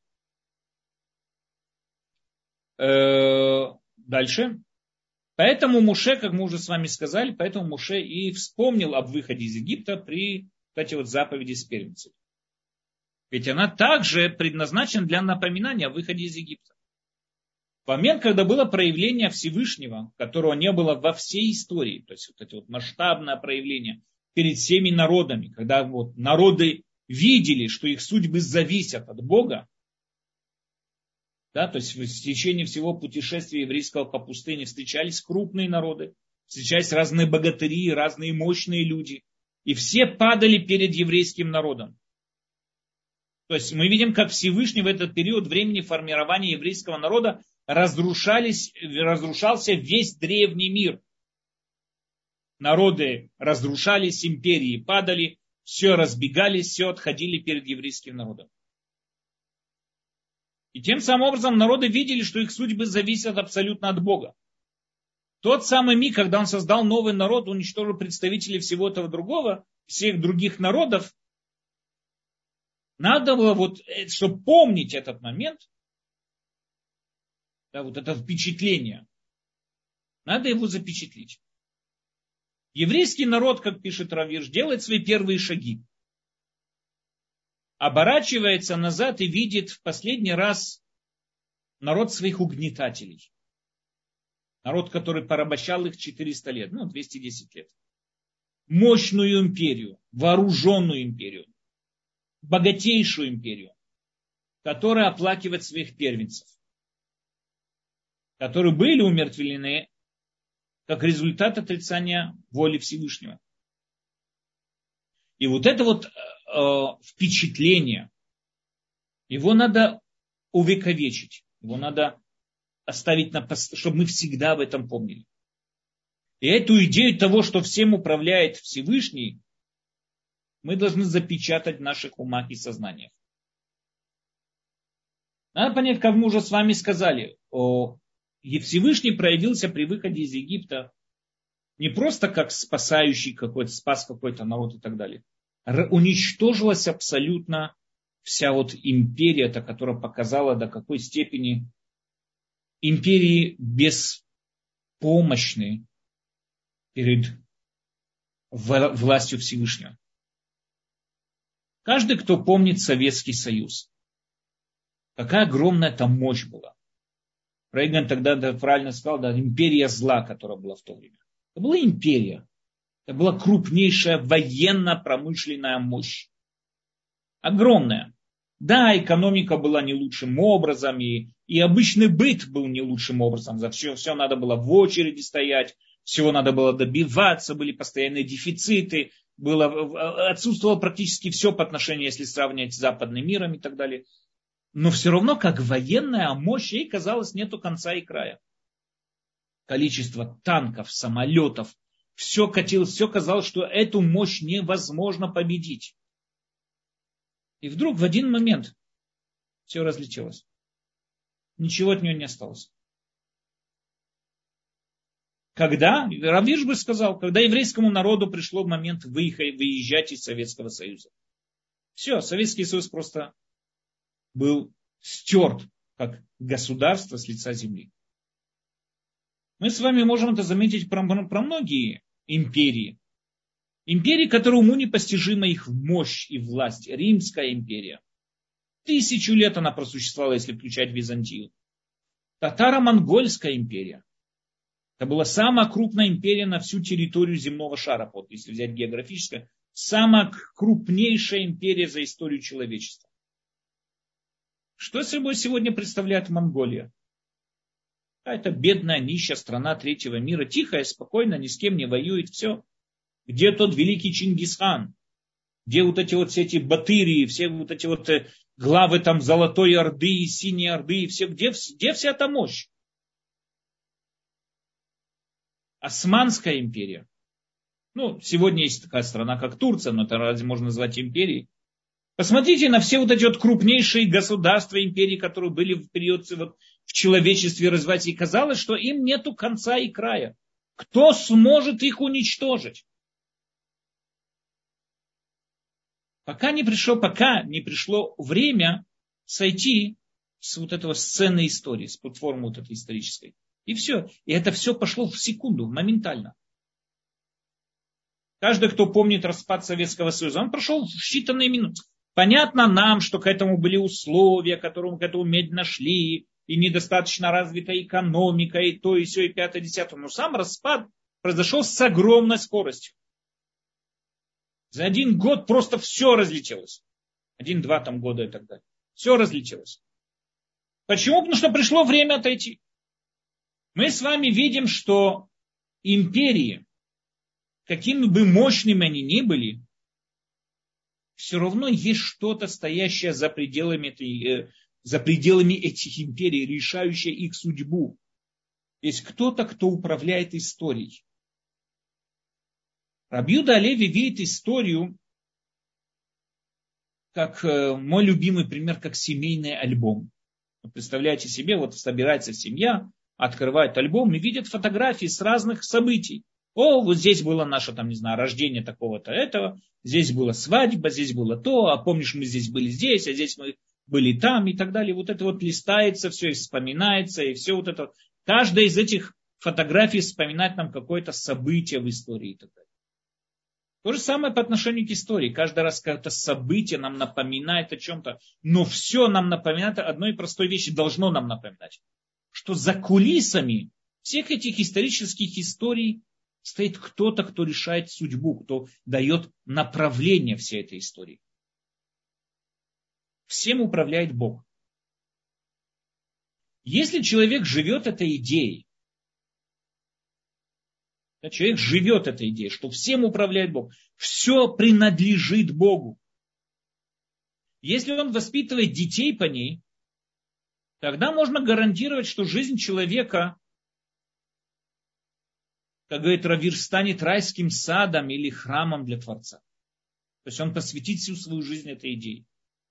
Дальше. Поэтому Моше, как мы уже с вами сказали, поэтому Моше и вспомнил об выходе из Египта при этой вот заповеди с первенцами. Ведь она также предназначена для напоминания о выходе из Египта. В момент, когда было проявление Всевышнего, которого не было во всей истории, то есть вот это вот масштабное проявление перед всеми народами, когда вот народы видели, что их судьбы зависят от Бога, да, то есть в течение всего путешествия еврейского по пустыне встречались крупные народы, встречались разные богатыри, разные мощные люди. И все падали перед еврейским народом. То есть мы видим, как Всевышний в этот период времени формирования еврейского народа разрушались, разрушался весь древний мир. Народы разрушались, империи падали, все разбегались, все отходили перед еврейским народом. И тем самым образом народы видели, что их судьбы зависят абсолютно от Бога. Тот самый миг, когда он создал новый народ, уничтожил представителей всего этого другого, всех других народов, Надо было, вот, чтобы помнить этот момент, да, вот это впечатление, надо его запечатлеть. Еврейский народ, как пишет Рав Ирш, делает свои первые шаги. Оборачивается назад и видит в последний раз народ своих угнетателей. Народ, который порабощал их четыреста лет, ну, двести десять лет. Мощную империю, вооруженную империю, богатейшую империю, которая оплакивает своих первенцев, которые были умертвлены как результат отрицания воли Всевышнего. И вот это вот э, впечатление, его надо увековечить, его надо оставить, на, чтобы мы всегда об этом помнили. И эту идею того, что всем управляет Всевышний, мы должны запечатать в наших умах и сознаниях. Надо понять, как мы уже с вами сказали, о, и Всевышний проявился при выходе из Египта не просто как спасающий какой-то, спас какой-то народ и так далее. Уничтожилась абсолютно вся вот империя, которая показала, до какой степени империи беспомощны перед властью Всевышнего. Каждый, кто помнит Советский Союз, какая огромная там мощь была. Рейган тогда да, правильно сказал, да, империя зла, которая была в то время. Это была империя. Это была крупнейшая военно-промышленная мощь. Огромная. Да, экономика была не лучшим образом, и, и обычный быт был не лучшим образом. За все, все надо было в очереди стоять, всего надо было добиваться, были постоянные дефициты, было, отсутствовало практически все по отношению, если сравнивать с западным миром и так далее. Но все равно, как военная мощь, ей казалось, нету конца и края. Количество танков, самолетов, все катилось, все казалось, что эту мощь невозможно победить. И вдруг в один момент все разлетелось. Ничего от нее не осталось. Когда, Рав Ирш бы сказал, когда еврейскому народу пришло момент выехать, выезжать из Советского Союза. Все, Советский Союз просто был стерт как государство с лица земли. Мы с вами можем это заметить про, про многие империи. Империи, которые уму непостижима их мощь и власть. Римская империя. Тысячу лет она просуществовала, если включать Византию. Татаро-монгольская империя. Это была самая крупная империя на всю территорию земного шара. Вот, если взять географическое. Самая крупнейшая империя за историю человечества. Что собой сегодня представляет Монголия? Это бедная, нищая страна третьего мира. Тихая, спокойно, ни с кем не воюет. Все. Где тот великий Чингисхан? Где вот эти вот все эти батырии, все вот эти вот главы там Золотой Орды, Синей Орды, все, где, где вся эта мощь? Османская империя. Ну, сегодня есть такая страна, как Турция, но это разве можно назвать империей? Посмотрите на все вот эти вот крупнейшие государства, империи, которые были в период вот, в человечестве развиваться. И казалось, что им нету конца и края. Кто сможет их уничтожить? Пока не пришло, пока не пришло время сойти с вот этого сцены истории, с платформы вот этой исторической. И все. И это все пошло в секунду, моментально. Каждый, кто помнит распад Советского Союза, он прошел в считанные минуты. Понятно нам, что к этому были условия, к которым к этому медленно шли, и недостаточно развитая экономика, и то, и все, и пятое, десятое. Но сам распад произошел с огромной скоростью. За один год просто все разлетелось. Один-два там года и так далее. Все разлетелось. Почему? Потому что пришло время отойти. Мы с вами видим, что империи, какими бы мощными они ни были, все равно есть что-то, стоящее за пределами, этой, за пределами этих империй, решающее их судьбу. Есть кто-то, кто управляет историей. Раби Юда Алеви видит историю, как мой любимый пример, как семейный альбом. Вы представляете себе, вот собирается семья, открывает альбом и видит фотографии с разных событий. О, вот здесь было наше, там, не знаю, рождение такого-то этого, здесь была свадьба, здесь было то, а помнишь, мы здесь были здесь, а здесь мы были там и так далее. Вот это вот листается, все и вспоминается, и все вот это. Каждая из этих фотографий вспоминает нам какое-то событие в истории и так далее. То же самое по отношению к истории. Каждый раз какое-то событие нам напоминает о чем-то, но все нам напоминает одной простой вещи, должно нам напоминать, что за кулисами всех этих исторических историй стоит кто-то, кто решает судьбу, кто дает направление всей этой истории. Всем управляет Бог. Если человек живет этой идеей, человек живет этой идеей, что всем управляет Бог, все принадлежит Богу. Если он воспитывает детей по ней, тогда можно гарантировать, что жизнь человека, как говорит Равир, станет райским садом или храмом для Творца. То есть он посвятит всю свою жизнь этой идее.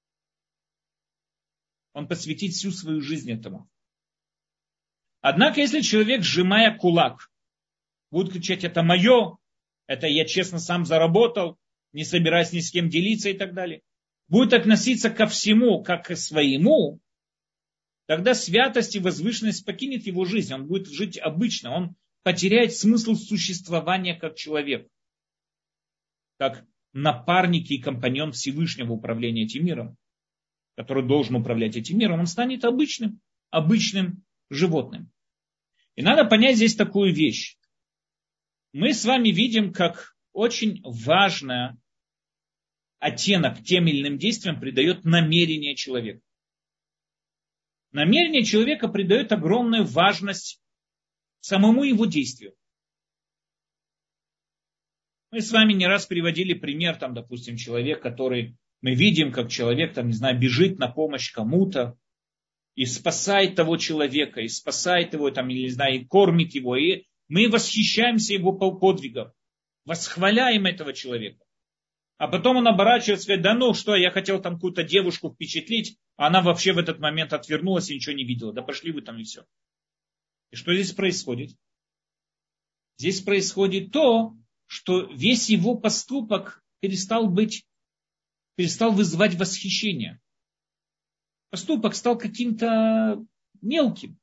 Он посвятит всю свою жизнь этому. Однако, если человек, сжимая кулак, будет кричать: это мое, это я честно сам заработал, не собираюсь ни с кем делиться и так далее, будет относиться ко всему, как к своему, тогда святость и возвышенность покинет его жизнь. Он будет жить обычно, он потеряет смысл существования как человек, как напарник и компаньон Всевышнего управления этим миром, который должен управлять этим миром. Он станет обычным, обычным животным. И надо понять здесь такую вещь. Мы с вами видим, как очень важный оттенок тем или иным действиям придает намерение человека. Намерение человека придает огромную важность самому его действию. Мы с вами не раз приводили пример, там, допустим, человек, который, мы видим, как человек, там, не знаю, бежит на помощь кому-то и спасает того человека, и спасает его, там, не знаю, и кормит его, и мы восхищаемся его подвигом, восхваляем этого человека. А потом он оборачивается и говорит: да ну что, я хотел там какую-то девушку впечатлить, а она вообще в этот момент отвернулась и ничего не видела. Да пошли вы там и все. И что здесь происходит? Здесь происходит то, что весь его поступок перестал быть, перестал вызывать восхищение. Поступок стал каким-то мелким,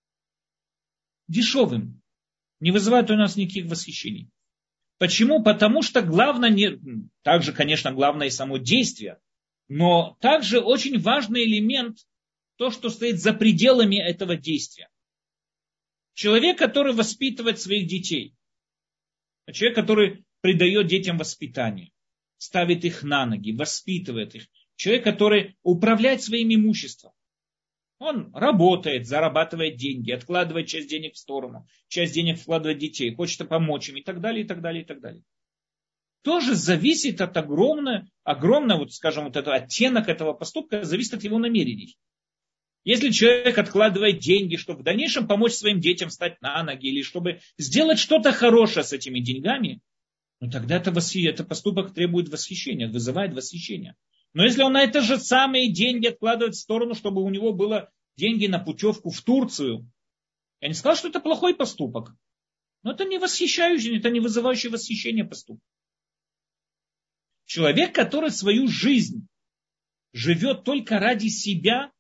дешевым. Не вызывает у нас никаких восхищений. Почему? Потому что главное, не, также, конечно, главное и само действие, но также очень важный элемент, то, что стоит за пределами этого действия. Человек, который воспитывает своих детей, человек, который придает детям воспитание, ставит их на ноги, воспитывает их, человек, который управляет своим имуществом. Он работает, зарабатывает деньги, откладывает часть денег в сторону, часть денег вкладывает в детей, хочет помочь им и так далее, и так далее, и так далее. Тоже зависит от огромного, огромного, вот, скажем, вот этого оттенок этого поступка, зависит от его намерений. Если человек откладывает деньги, чтобы в дальнейшем помочь своим детям встать на ноги, или чтобы сделать что-то хорошее с этими деньгами, ну тогда это, это поступок требует восхищения, вызывает восхищение. Но если он на это же самые деньги откладывает в сторону, чтобы у него было деньги на путевку в Турцию, я не сказал, что это плохой поступок. Но это не восхищающий, это не вызывающий восхищение поступок. Человек, который свою жизнь живет только ради себя,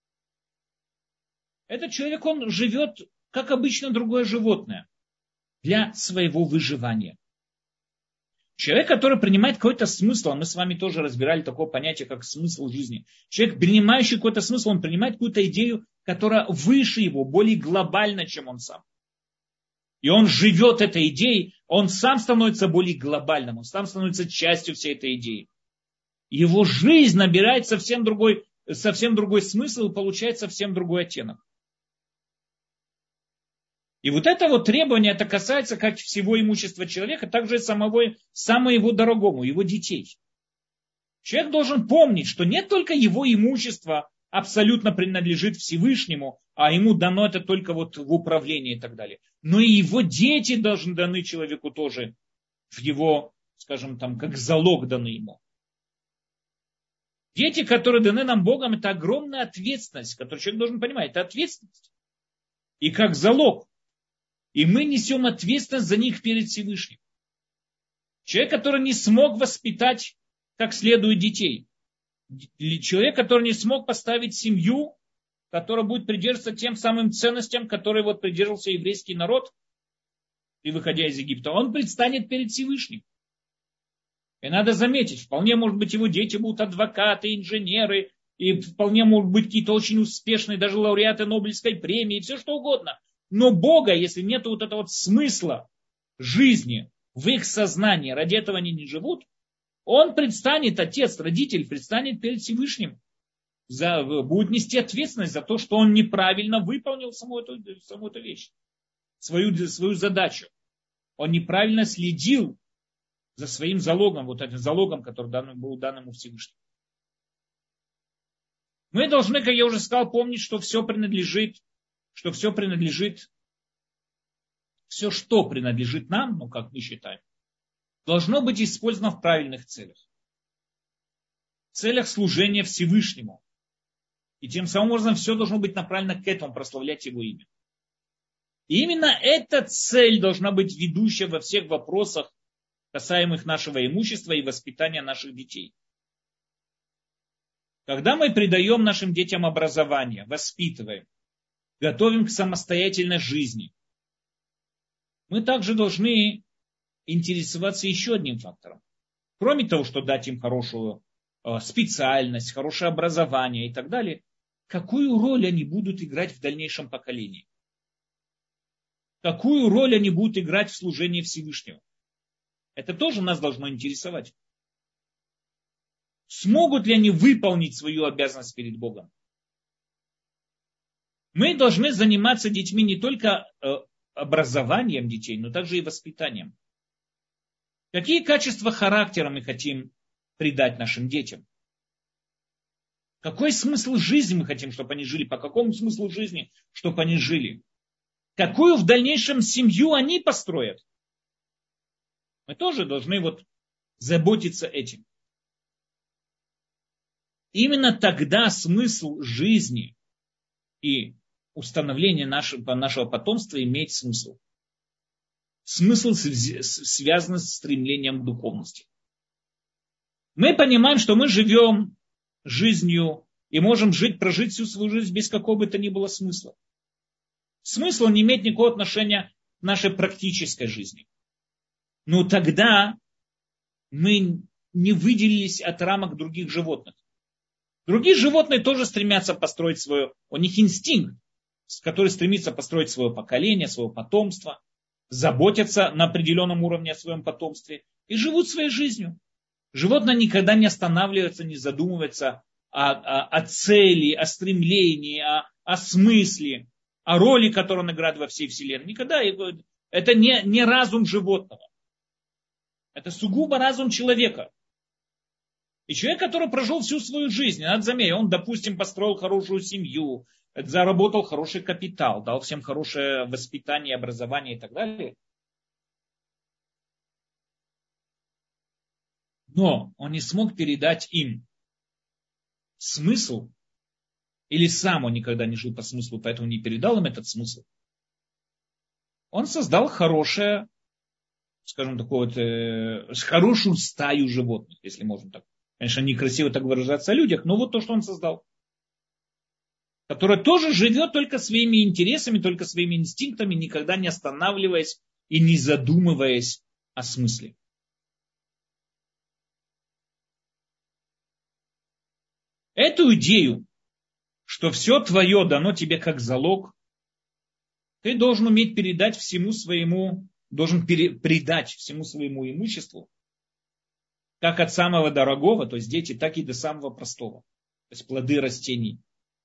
этот человек, он живет, как обычно, другое животное, для своего выживания. Человек, который принимает какой-то смысл, а мы с вами тоже разбирали такое понятие, как смысл жизни. Человек, принимающий какой-то смысл, он принимает какую-то идею, которая выше его, более глобальна, чем он сам. И он живет этой идеей, он сам становится более глобальным, он сам становится частью всей этой идеи. Его жизнь набирает совсем другой, совсем другой смысл и получает совсем другой оттенок. И вот это вот требование, это касается как всего имущества человека, также и самого, самого его дорогому, его детей. Человек должен помнить, что не только его имущество абсолютно принадлежит Всевышнему, а ему дано это только вот в управлении и так далее. Но и его дети должны даны человеку тоже в его, скажем там, как залог даны ему. Дети, которые даны нам Богом, это огромная ответственность, которую человек должен понимать. Это ответственность. И как залог. И мы несем ответственность за них перед Всевышним. Человек, который не смог воспитать как следует детей. Человек, который не смог поставить семью, которая будет придерживаться тем самым ценностям, которые вот придерживался еврейский народ, и выходя из Египта, он предстанет перед Всевышним. И надо заметить, вполне может быть его дети будут адвокаты, инженеры, и вполне могут быть какие-то очень успешные, даже лауреаты Нобелевской премии, все что угодно. Но Бога, если нет вот этого вот смысла жизни в их сознании, ради этого они не живут, он предстанет, отец, родитель, предстанет перед Всевышним, за, будет нести ответственность за то, что он неправильно выполнил саму эту, саму эту вещь, свою, свою задачу. Он неправильно следил за своим залогом, вот этим залогом, который дан, был дан ему Всевышним. Мы должны, как я уже сказал, помнить, что все принадлежит, что все принадлежит, все, что принадлежит нам, ну, как мы считаем, должно быть использовано в правильных целях. В целях служения Всевышнему. И тем самым образом все должно быть направлено к этому, прославлять его имя. И именно эта цель должна быть ведущая во всех вопросах, касаемых нашего имущества и воспитания наших детей. Когда мы придаем нашим детям образование, воспитываем, готовим к самостоятельной жизни, мы также должны интересоваться еще одним фактором. Кроме того, что дать им хорошую специальность, хорошее образование и так далее, какую роль они будут играть в дальнейшем поколении? Какую роль они будут играть в служении Всевышнего? Это тоже нас должно интересовать. Смогут ли они выполнить свою обязанность перед Богом? Мы должны заниматься детьми не только образованием детей, но также и воспитанием. Какие качества характера мы хотим придать нашим детям? Какой смысл жизни мы хотим, чтобы они жили? По какому смыслу жизни, чтобы они жили? Какую в дальнейшем семью они построят? Мы тоже должны вот заботиться этим. Именно тогда смысл жизни и установление нашего, нашего потомства имеет смысл. Смысл связан с стремлением к духовности. Мы понимаем, что мы живем жизнью и можем жить, прожить всю свою жизнь без какого бы то ни было смысла. Смысл не имеет никакого отношения к нашей практической жизни. Но тогда мы не выделились от рамок других животных. Другие животные тоже стремятся построить свое, у них инстинкт, который стремится построить свое поколение, свое потомство, заботятся на определенном уровне о своем потомстве и живут своей жизнью. Животное никогда не останавливается, не задумывается о, о, о цели, о стремлении, о, о смысле, о роли, которую он играет во всей вселенной. Никогда. Это не, не разум животного. Это сугубо разум человека. И человек, который прожил всю свою жизнь, надо заметить, он, допустим, построил хорошую семью, заработал хороший капитал, дал всем хорошее воспитание, образование и так далее. Но он не смог передать им смысл, или сам он никогда не жил по смыслу, поэтому не передал им этот смысл. Он создал хорошее, скажем, такое вот, э, хорошую стаю животных, если можно так. Конечно, некрасиво так выражаться о людях, но вот то, что он создал. Которая тоже живет только своими интересами, только своими инстинктами, никогда не останавливаясь и не задумываясь о смысле. Эту идею, что все твое дано тебе как залог, ты должен уметь передать всему своему, должен передать всему своему имуществу, как от самого дорогого, то есть дети, так и до самого простого, то есть плоды растений.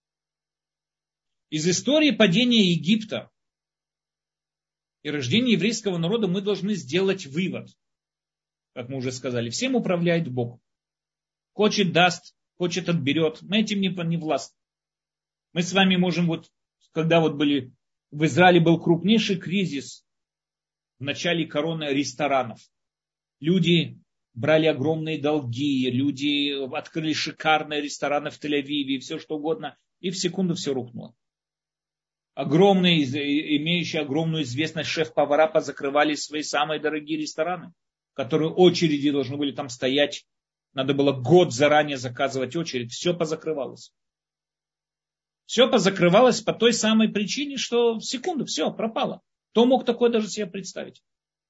Из истории падения Египта и рождения еврейского народа мы должны сделать вывод, как мы уже сказали, всем управляет Бог. Хочет даст, хочет отберет, мы этим не, не властны. Мы с вами можем, вот, когда вот были, в Израиле был крупнейший кризис в начале короны ресторанов. Люди брали огромные долги, люди открыли шикарные рестораны в Тель-Авиве, все что угодно, и в секунду все рухнуло. огромные, имеющие огромную известность шеф-повара позакрывали свои самые дорогие рестораны, которые очереди должны были там стоять. Надо было год заранее заказывать очередь. Все позакрывалось. Все позакрывалось по той самой причине, что в секунду все пропало. Кто мог такое даже себе представить?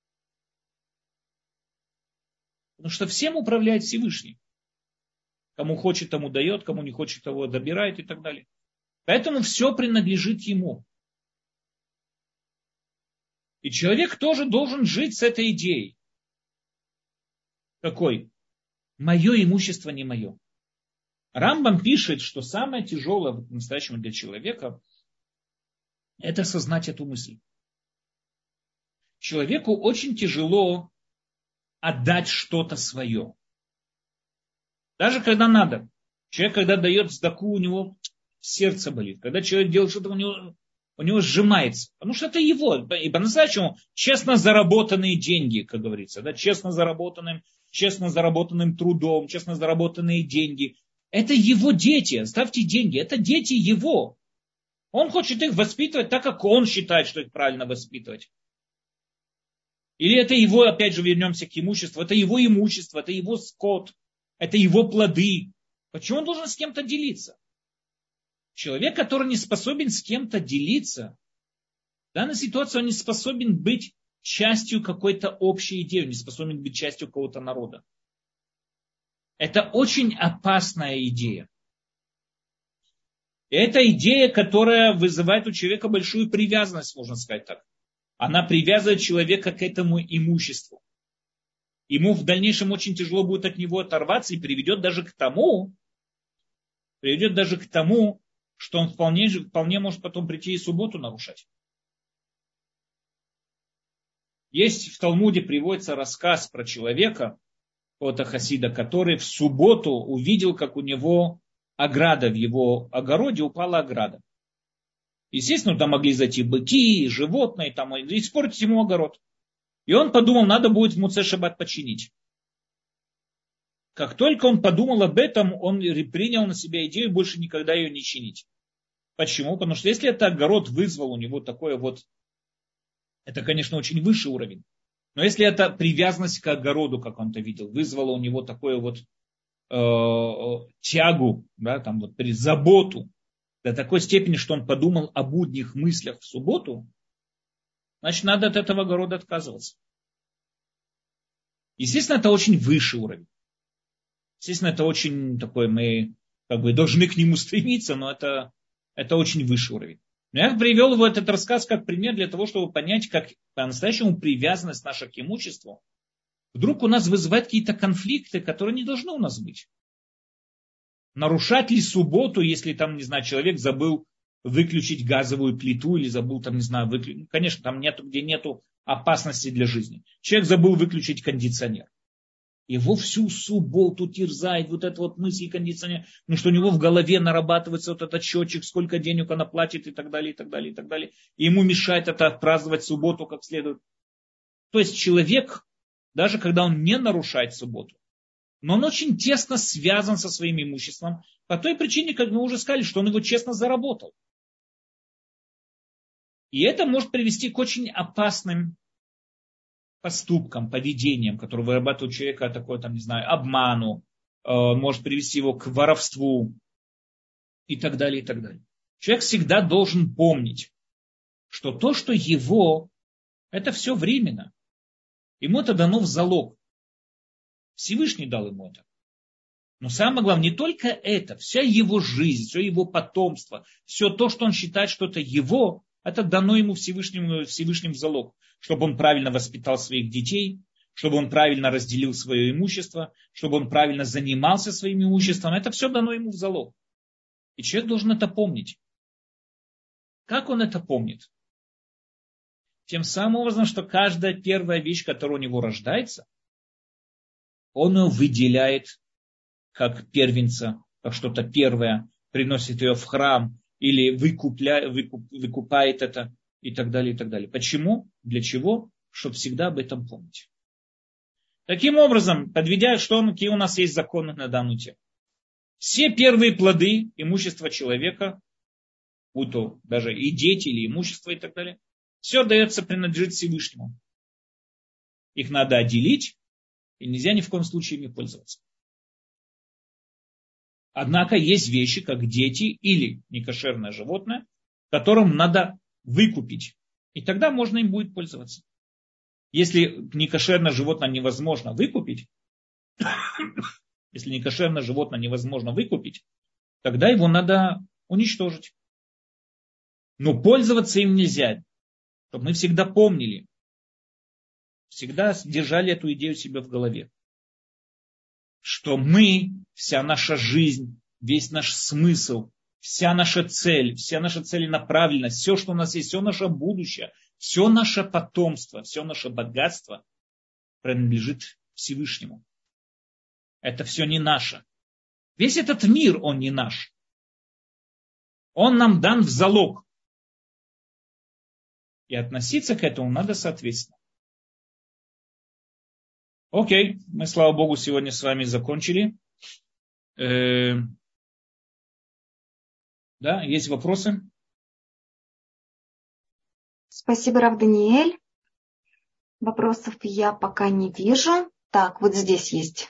Потому что всем управляет Всевышний. Кому хочет, тому дает, кому не хочет, того добирает и так далее. Поэтому все принадлежит ему. И человек тоже должен жить с этой идеей. Какой? Мое имущество не мое. Рамбам пишет, что самое тяжелое по-настоящему для человека – это осознать эту мысль. Человеку очень тяжело отдать что-то свое. Даже когда надо. Человек, когда дает сдаку, у него сердце болит. Когда человек делает что-то, у него, у него сжимается. Потому что это его. И по-настоящему честно заработанные деньги, как говорится. Да? Честно заработанным, честно заработанным трудом, честно заработанные деньги. Это его дети. Оставьте деньги. Это дети его. Он хочет их воспитывать так, как он считает, что их правильно воспитывать. Или это его, опять же, вернемся к имуществу. Это его имущество, это его скот. Это его плоды. Почему он должен с кем-то делиться? Человек, который не способен с кем-то делиться, в данной ситуации он не способен быть частью какой-то общей идеи, он не способен быть частью какого-то народа. Это очень опасная идея. И это идея, которая вызывает у человека большую привязанность, можно сказать так. Она привязывает человека к этому имуществу. Ему в дальнейшем очень тяжело будет от него оторваться и приведет даже к тому, приведет даже к тому, что он вполне, вполне может потом прийти и субботу нарушать. Есть в Талмуде приводится рассказ про человека, какого-то хасида, который в субботу увидел, как у него ограда в его огороде, упала ограда. Естественно, там могли зайти быки, животные, там, и испортить ему огород. И он подумал, надо будет в Муцей Шаббат починить. Как только он подумал об этом, он принял на себя идею больше никогда ее не чинить. Почему? Потому что если этот огород вызвал у него такое вот, это, конечно, очень высший уровень. Но если это привязанность к огороду, как он это видел, вызвало у него такое вот э, тягу, да, там вот, заботу, до такой степени, что он подумал о будних мыслях в субботу, значит, надо от этого огорода отказываться. Естественно, это очень высший уровень. Естественно, это очень такой, мы как бы должны к нему стремиться, но это, это очень высший уровень. Но я привел его этот рассказ как пример для того, чтобы понять, как по-настоящему привязанность наша к имуществу вдруг у нас вызывает какие-то конфликты, которые не должны у нас быть. Нарушать ли субботу, если там, не знаю, человек забыл выключить газовую плиту или забыл там, не знаю, выключить. Конечно, там нету, где нету опасности для жизни. Человек забыл выключить кондиционер. Его всю субботу терзает вот эта вот мысль кондиционера, ну что у него в голове нарабатывается вот этот счетчик, сколько денег она платит и так далее, и так далее, и так далее. И ему мешает это праздновать субботу как следует. То есть человек, даже когда он не нарушает субботу, но он очень тесно связан со своим имуществом, по той причине, как мы уже сказали, что он его честно заработал. И это может привести к очень опасным поступкам, поведениям, которые вырабатывают у человека такой, там, не знаю, обману, э, может привести его к воровству и так далее, и так далее. Человек всегда должен помнить, что то, что его, это все временно. Ему это дано в залог. Всевышний дал ему это. Но самое главное, не только это, вся его жизнь, все его потомство, все то, что он считает, что это его, это дано ему Всевышним, Всевышним в залог, чтобы он правильно воспитал своих детей, чтобы он правильно разделил свое имущество, чтобы он правильно занимался своим имуществом. Это все дано ему в залог. И человек должен это помнить. Как он это помнит? Тем самым образом, что каждая первая вещь, которая у него рождается, он ее выделяет как первенца, как что-то первое, приносит ее в храм или выкупля, выкуп, выкупает это и так далее, и так далее. Почему? Для чего? Чтобы всегда об этом помнить. Таким образом, подведя, что, какие у нас есть законы на данную тему. Все первые плоды имущества человека будь то даже и дети, или имущество и так далее, все дается, принадлежит Всевышнему. Их надо отделить, и нельзя ни в коем случае ими пользоваться. Однако есть вещи, как дети или некошерное животное, которым надо выкупить. И тогда можно им будет пользоваться. Если некошерное животное невозможно выкупить, если некошерное животное невозможно выкупить, тогда его надо уничтожить. Но пользоваться им нельзя. Чтобы мы всегда помнили, всегда держали эту идею у себя в голове. Что мы, вся наша жизнь, весь наш смысл, вся наша цель, вся наша целенаправленность, все, что у нас есть, все наше будущее, все наше потомство, все наше богатство принадлежит Всевышнему. Это все не наше. Весь этот мир, он не наш. Он нам дан в залог. И относиться к этому надо соответственно. Окей, мы, слава Богу, сегодня с вами закончили. Э, да, есть вопросы? Спасибо, Рав Даниэль. Вопросов я пока не вижу. Так, вот здесь есть.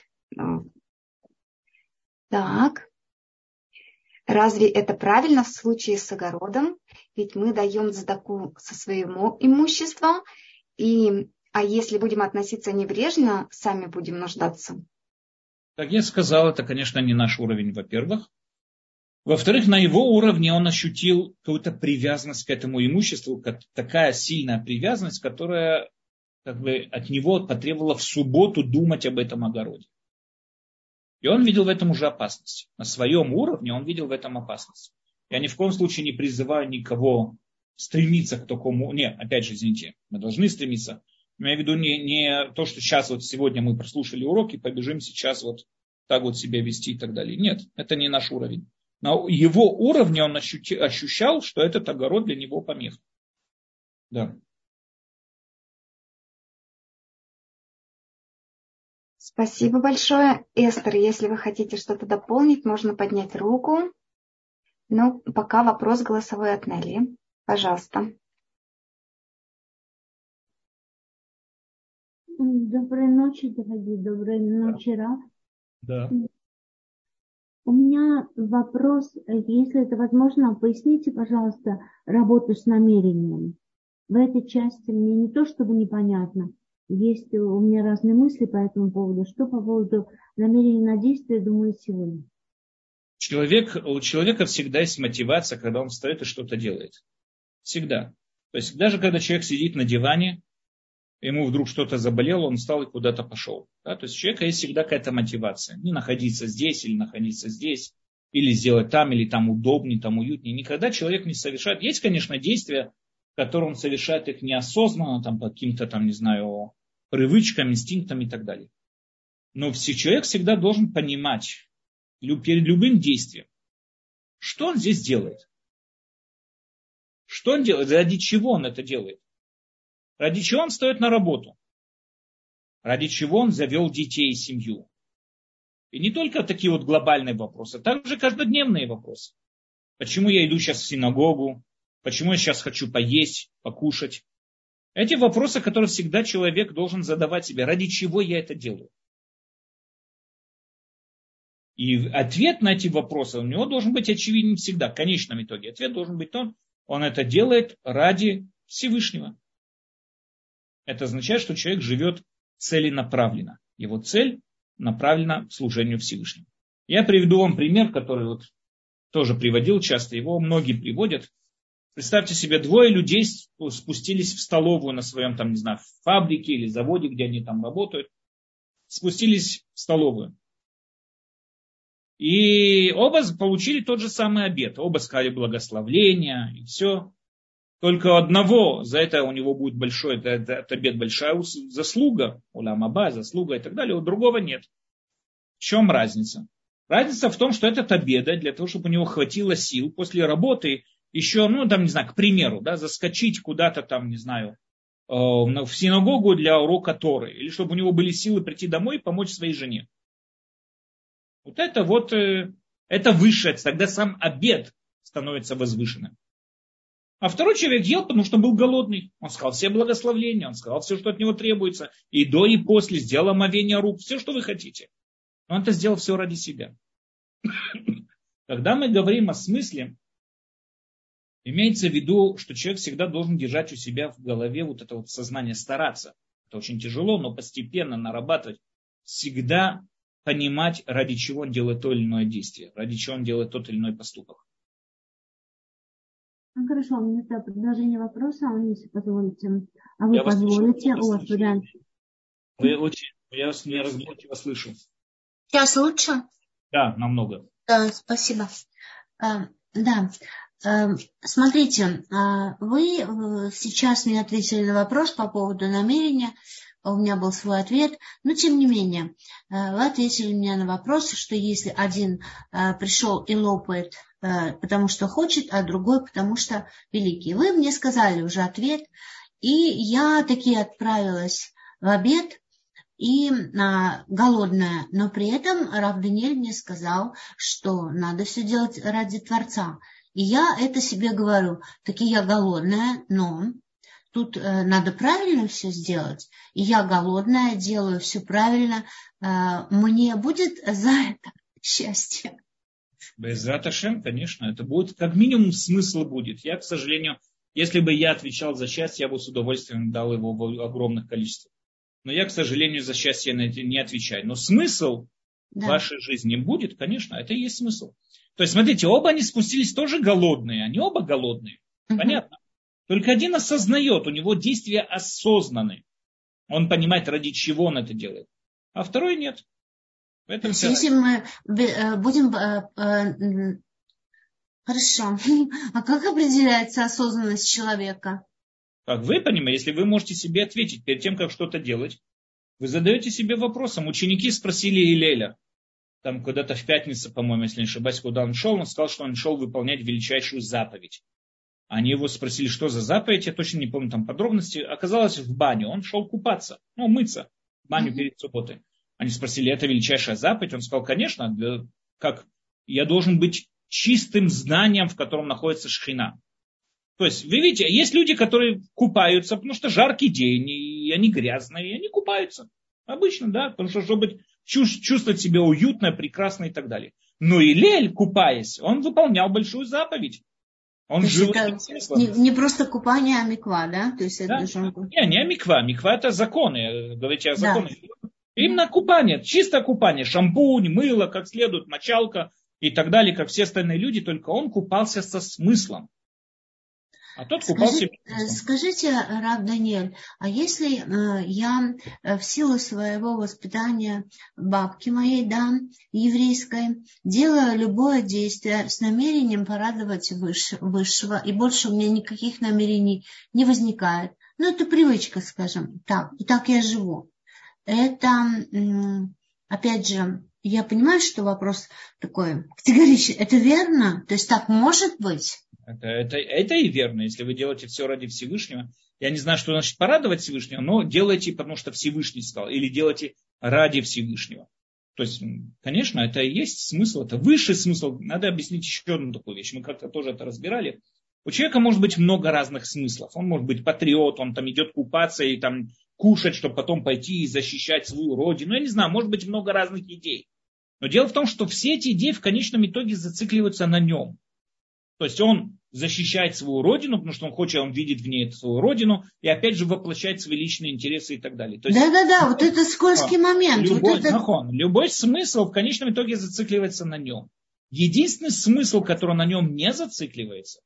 Так. Разве это правильно в случае с огородом? Ведь мы даем сдаку со своего имущества, и, а если будем относиться небрежно, сами будем нуждаться. Как я сказал, это, конечно, не наш уровень, во-первых. Во-вторых, на его уровне он ощутил какую-то привязанность к этому имуществу, такая сильная привязанность, которая как бы, от него потребовала в субботу думать об этом огороде. И он видел в этом уже опасность. На своем уровне он видел в этом опасность. Я ни в коем случае не призываю никого стремиться к такому. Нет, опять же, извините, мы должны стремиться. Я имею в виду не, не то, что сейчас вот сегодня мы прослушали уроки, побежим сейчас вот так вот себя вести и так далее. Нет, это не наш уровень. На его уровне он ощущал, что этот огород для него помеха. Да. Спасибо большое. Эстер, если вы хотите что-то дополнить, можно поднять руку. Но пока вопрос голосовой от Нелли. Пожалуйста. Доброй ночи, дорогие. Доброй ночи, Рав. Да. У меня вопрос, если это возможно, поясните, пожалуйста, работу с намерением. В этой части мне не то чтобы непонятно, есть у меня разные мысли по этому поводу. Что по поводу намерения на действие, думаю, сегодня. Человек, у человека всегда есть мотивация, когда он встает и что-то делает. Всегда. То есть даже когда человек сидит на диване, ему вдруг что-то заболело, он встал и куда-то пошел. Да? То есть у человека есть всегда какая-то мотивация. Не находиться здесь или находиться здесь, или сделать там, или там удобнее, там уютнее. Никогда человек не совершает. Есть, конечно, действия, которые он совершает их неосознанно, там, по каким-то, там, не знаю, привычкам, инстинктам и так далее. Но все, человек всегда должен понимать перед любым действием, что он здесь делает. Что он делает, ради чего он это делает. Ради чего он встает на работу? Ради чего он завел детей и семью? И не только такие вот глобальные вопросы, а также каждодневные вопросы. Почему я иду сейчас в синагогу? Почему я сейчас хочу поесть, покушать? Эти вопросы, которые всегда человек должен задавать себе. Ради чего я это делаю? И ответ на эти вопросы у него должен быть очевиден всегда. В конечном итоге ответ должен быть он, он это делает ради Всевышнего. Это означает, что человек живет целенаправленно. Его цель направлена к служению Всевышнему. Я приведу вам пример, который вот тоже приводил часто. Его многие приводят. Представьте себе, двое людей спустились в столовую на своем, там, не знаю, фабрике или заводе, где они там работают. Спустились в столовую. И оба получили тот же самый обет. Оба сказали благословление и все. Только у одного за это у него будет большой, это, это обет, большая заслуга, улам аба, заслуга и так далее, у другого нет. В чем разница? Разница в том, что этот обет, для того, чтобы у него хватило сил после работы, еще, ну, там, не знаю, к примеру, да, заскочить куда-то там, не знаю, в синагогу для урока Торы, или чтобы у него были силы прийти домой и помочь своей жене. Вот это вот, это высшее, тогда сам обет становится возвышенным. А второй человек ел, потому что был голодный. Он сказал все благословления, он сказал все, что от него требуется. И до, и после сделал омовение рук, все, что вы хотите. Но он это сделал все ради себя. Когда мы говорим о смысле, имеется в виду, что человек всегда должен держать у себя в голове вот это вот сознание, стараться. Это очень тяжело, но постепенно нарабатывать. Всегда понимать, ради чего он делает то или иное действие, ради чего он делает тот или иной поступок. Ну, хорошо, у меня это продолжение вопроса, если позволите. А вы я позволите? Вас у вас вариант. Вы очень, я вас не разборчиво слышу. Сейчас лучше? Да, намного. Да, спасибо. А, да. А, смотрите, а, вы сейчас мне ответили на вопрос по поводу намерения. У меня был свой ответ, но тем не менее, вы ответили мне на вопрос, что если один пришел и лопает, потому что хочет, а другой, потому что великий. Вы мне сказали уже ответ, и я таки отправилась в обед, и а, голодная, но при этом Рав Даниэль мне сказал, что надо все делать ради Творца. И я это себе говорю, таки я голодная, но... Тут э, надо правильно все сделать, и я голодная, делаю все правильно. Э, мне будет за это счастье. Безрат Ашем, конечно, это будет, как минимум смысл будет. Я, к сожалению, если бы я отвечал за счастье, я бы с удовольствием дал его в огромных количествах. Но я, к сожалению, за счастье не отвечаю. Но смысл да. в вашей жизни будет, конечно, это и есть смысл. То есть, смотрите, оба они спустились тоже голодные, они оба голодные, угу. понятно? Только один осознает, у него действия осознанные. Он понимает, ради чего он это делает. А второй нет. Поэтому если мы будем... Хорошо. А как определяется осознанность человека? Как вы понимаете, если вы можете себе ответить перед тем, как что-то делать, вы задаете себе вопросом. Ученики спросили Илеля, там куда-то в пятницу, по-моему, если не ошибаюсь, куда он шел, он сказал, что он шел выполнять величайшую заповедь. Они его спросили, что за заповедь, я точно не помню там подробности. Оказалось, в баню. Он шел купаться, ну, мыться в баню mm-hmm. перед субботой. Они спросили, это величайшая заповедь? Он сказал, конечно, для, как я должен быть чистым знанием, в котором находится шхина. То есть, вы видите, есть люди, которые купаются, потому что жаркий день, и они грязные, и они купаются. Обычно, да, потому что, чтобы чувствовать себя уютно, прекрасно и так далее. Но Илель, купаясь, он выполнял большую заповедь. Он жил это не, не просто купание, а миква, да? То есть да? это же... Не, не миква. Миква это законы. Говорите о законах. Да. Именно купание, чисто купание. Шампунь, мыло, как следует, мочалка и так далее, как все остальные люди. Только он купался со смыслом. А тот купался... Скажи, скажите, Рав Даниэль, а если э, я в силу своего воспитания бабки моей, да, еврейской, делаю любое действие с намерением порадовать выше, высшего, и больше у меня никаких намерений не возникает. Ну, это привычка, скажем, так, и так я живу. Это, э, опять же, я понимаю, что вопрос такой категоричный. Это верно? То есть так может быть? Это, это, это и верно, если вы делаете все ради Всевышнего. Я не знаю, что значит порадовать Всевышнего, но делайте, потому что Всевышний сказал, или делайте ради Всевышнего. То есть, конечно, это и есть смысл, это высший смысл. Надо объяснить еще одну такую вещь. Мы как-то тоже это разбирали. У человека может быть много разных смыслов. Он может быть патриот, он там идет купаться и там кушать, чтобы потом пойти и защищать свою родину. Я не знаю, может быть много разных идей. Но дело в том, что все эти идеи в конечном итоге зацикливаются на нем. То есть он защищает свою родину, потому что он хочет, он видит в ней свою родину, и опять же воплощает свои личные интересы и так далее. Да-да-да, вот это скользкий момент. Любой, вот это... нахон, любой смысл в конечном итоге зацикливается на нем. Единственный смысл, который на нем не зацикливается,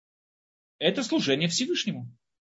это служение Всевышнему.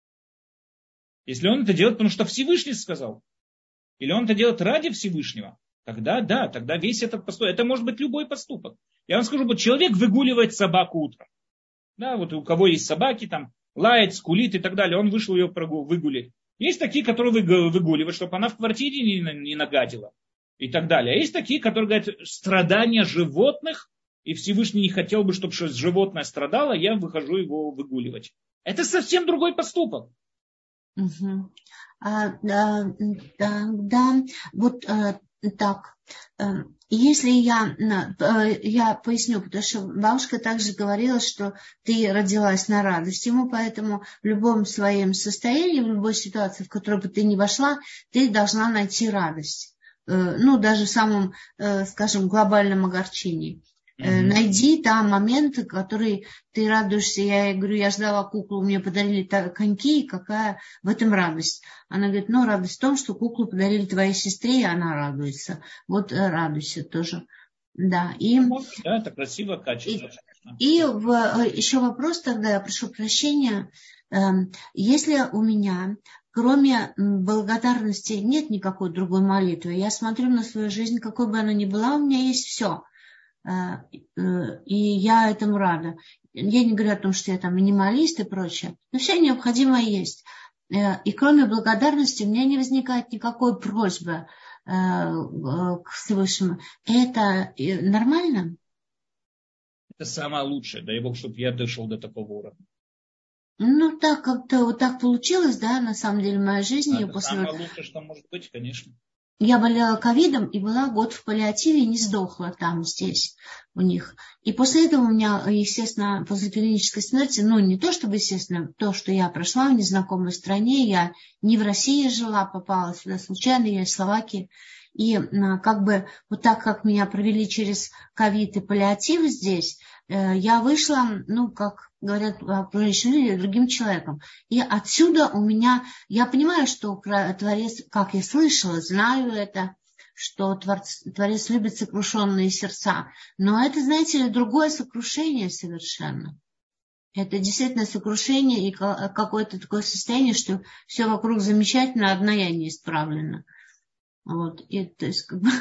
Если он это делает, потому что Всевышний сказал, или он это делает ради Всевышнего, тогда да, тогда весь этот поступок, это может быть любой поступок. Я вам скажу, вот человек выгуливает собаку утром. Да, вот у кого есть собаки, там лает, скулит и так далее, он вышел ее выгулить. Есть такие, которые выгуливают, чтобы она в квартире не, не нагадила и так далее. А есть такие, которые говорят, страдания животных, и Всевышний не хотел бы, чтобы животное страдало, я выхожу его выгуливать. Это совсем другой поступок. Угу. А, да, да, да, вот а, Так, если я, я поясню, потому что бабушка также говорила, что ты родилась на радость ему, поэтому в любом своем состоянии, в любой ситуации, в которую бы ты ни вошла, ты должна найти радость. Ну, даже в самом, скажем, глобальном огорчении. Mm-hmm. Найди там моменты, которые ты радуешься. Я ей говорю, я ждала куклу, мне подарили коньки, и какая в этом радость? Она говорит, ну, радость в том, что куклу подарили твоей сестре, и она радуется. Вот радуйся тоже. Да, и, да, это красиво, качественно. И, и в, еще вопрос тогда, я прошу прощения. Если у меня, кроме благодарности, нет никакой другой молитвы, я смотрю на свою жизнь, какой бы она ни была, у меня есть все. И я этому рада. Я не говорю о том, что я там минималист и прочее, но все необходимое есть. И кроме благодарности у меня не возникает никакой просьбы к Всевышнему. Это нормально? Это самое лучшее. Дай Бог, чтобы я дошел до такого уровня. Ну, так как-то вот так получилось, да, на самом деле в моей жизни. Это после... самое лучшее, что может быть, конечно. Я болела ковидом и была год в паллиативе, и не сдохла там, здесь, у них. И после этого у меня, естественно, после клинической смерти, ну, не то чтобы, естественно, то, что я прошла в незнакомой стране, я не в России жила, попала сюда случайно, я из Словакии. И как бы вот так, как меня провели через ковид и паллиатив здесь, я вышла, ну, как говорят окружающие люди, другим человеком. И отсюда у меня, я понимаю, что Творец, как я слышала, знаю это, что Творец, Творец любит сокрушенные сердца. Но это, знаете ли, другое сокрушение совершенно. Это действительно сокрушение и какое-то такое состояние, что все вокруг замечательно, одна я не исправлена. Вот, и, то есть, как бы...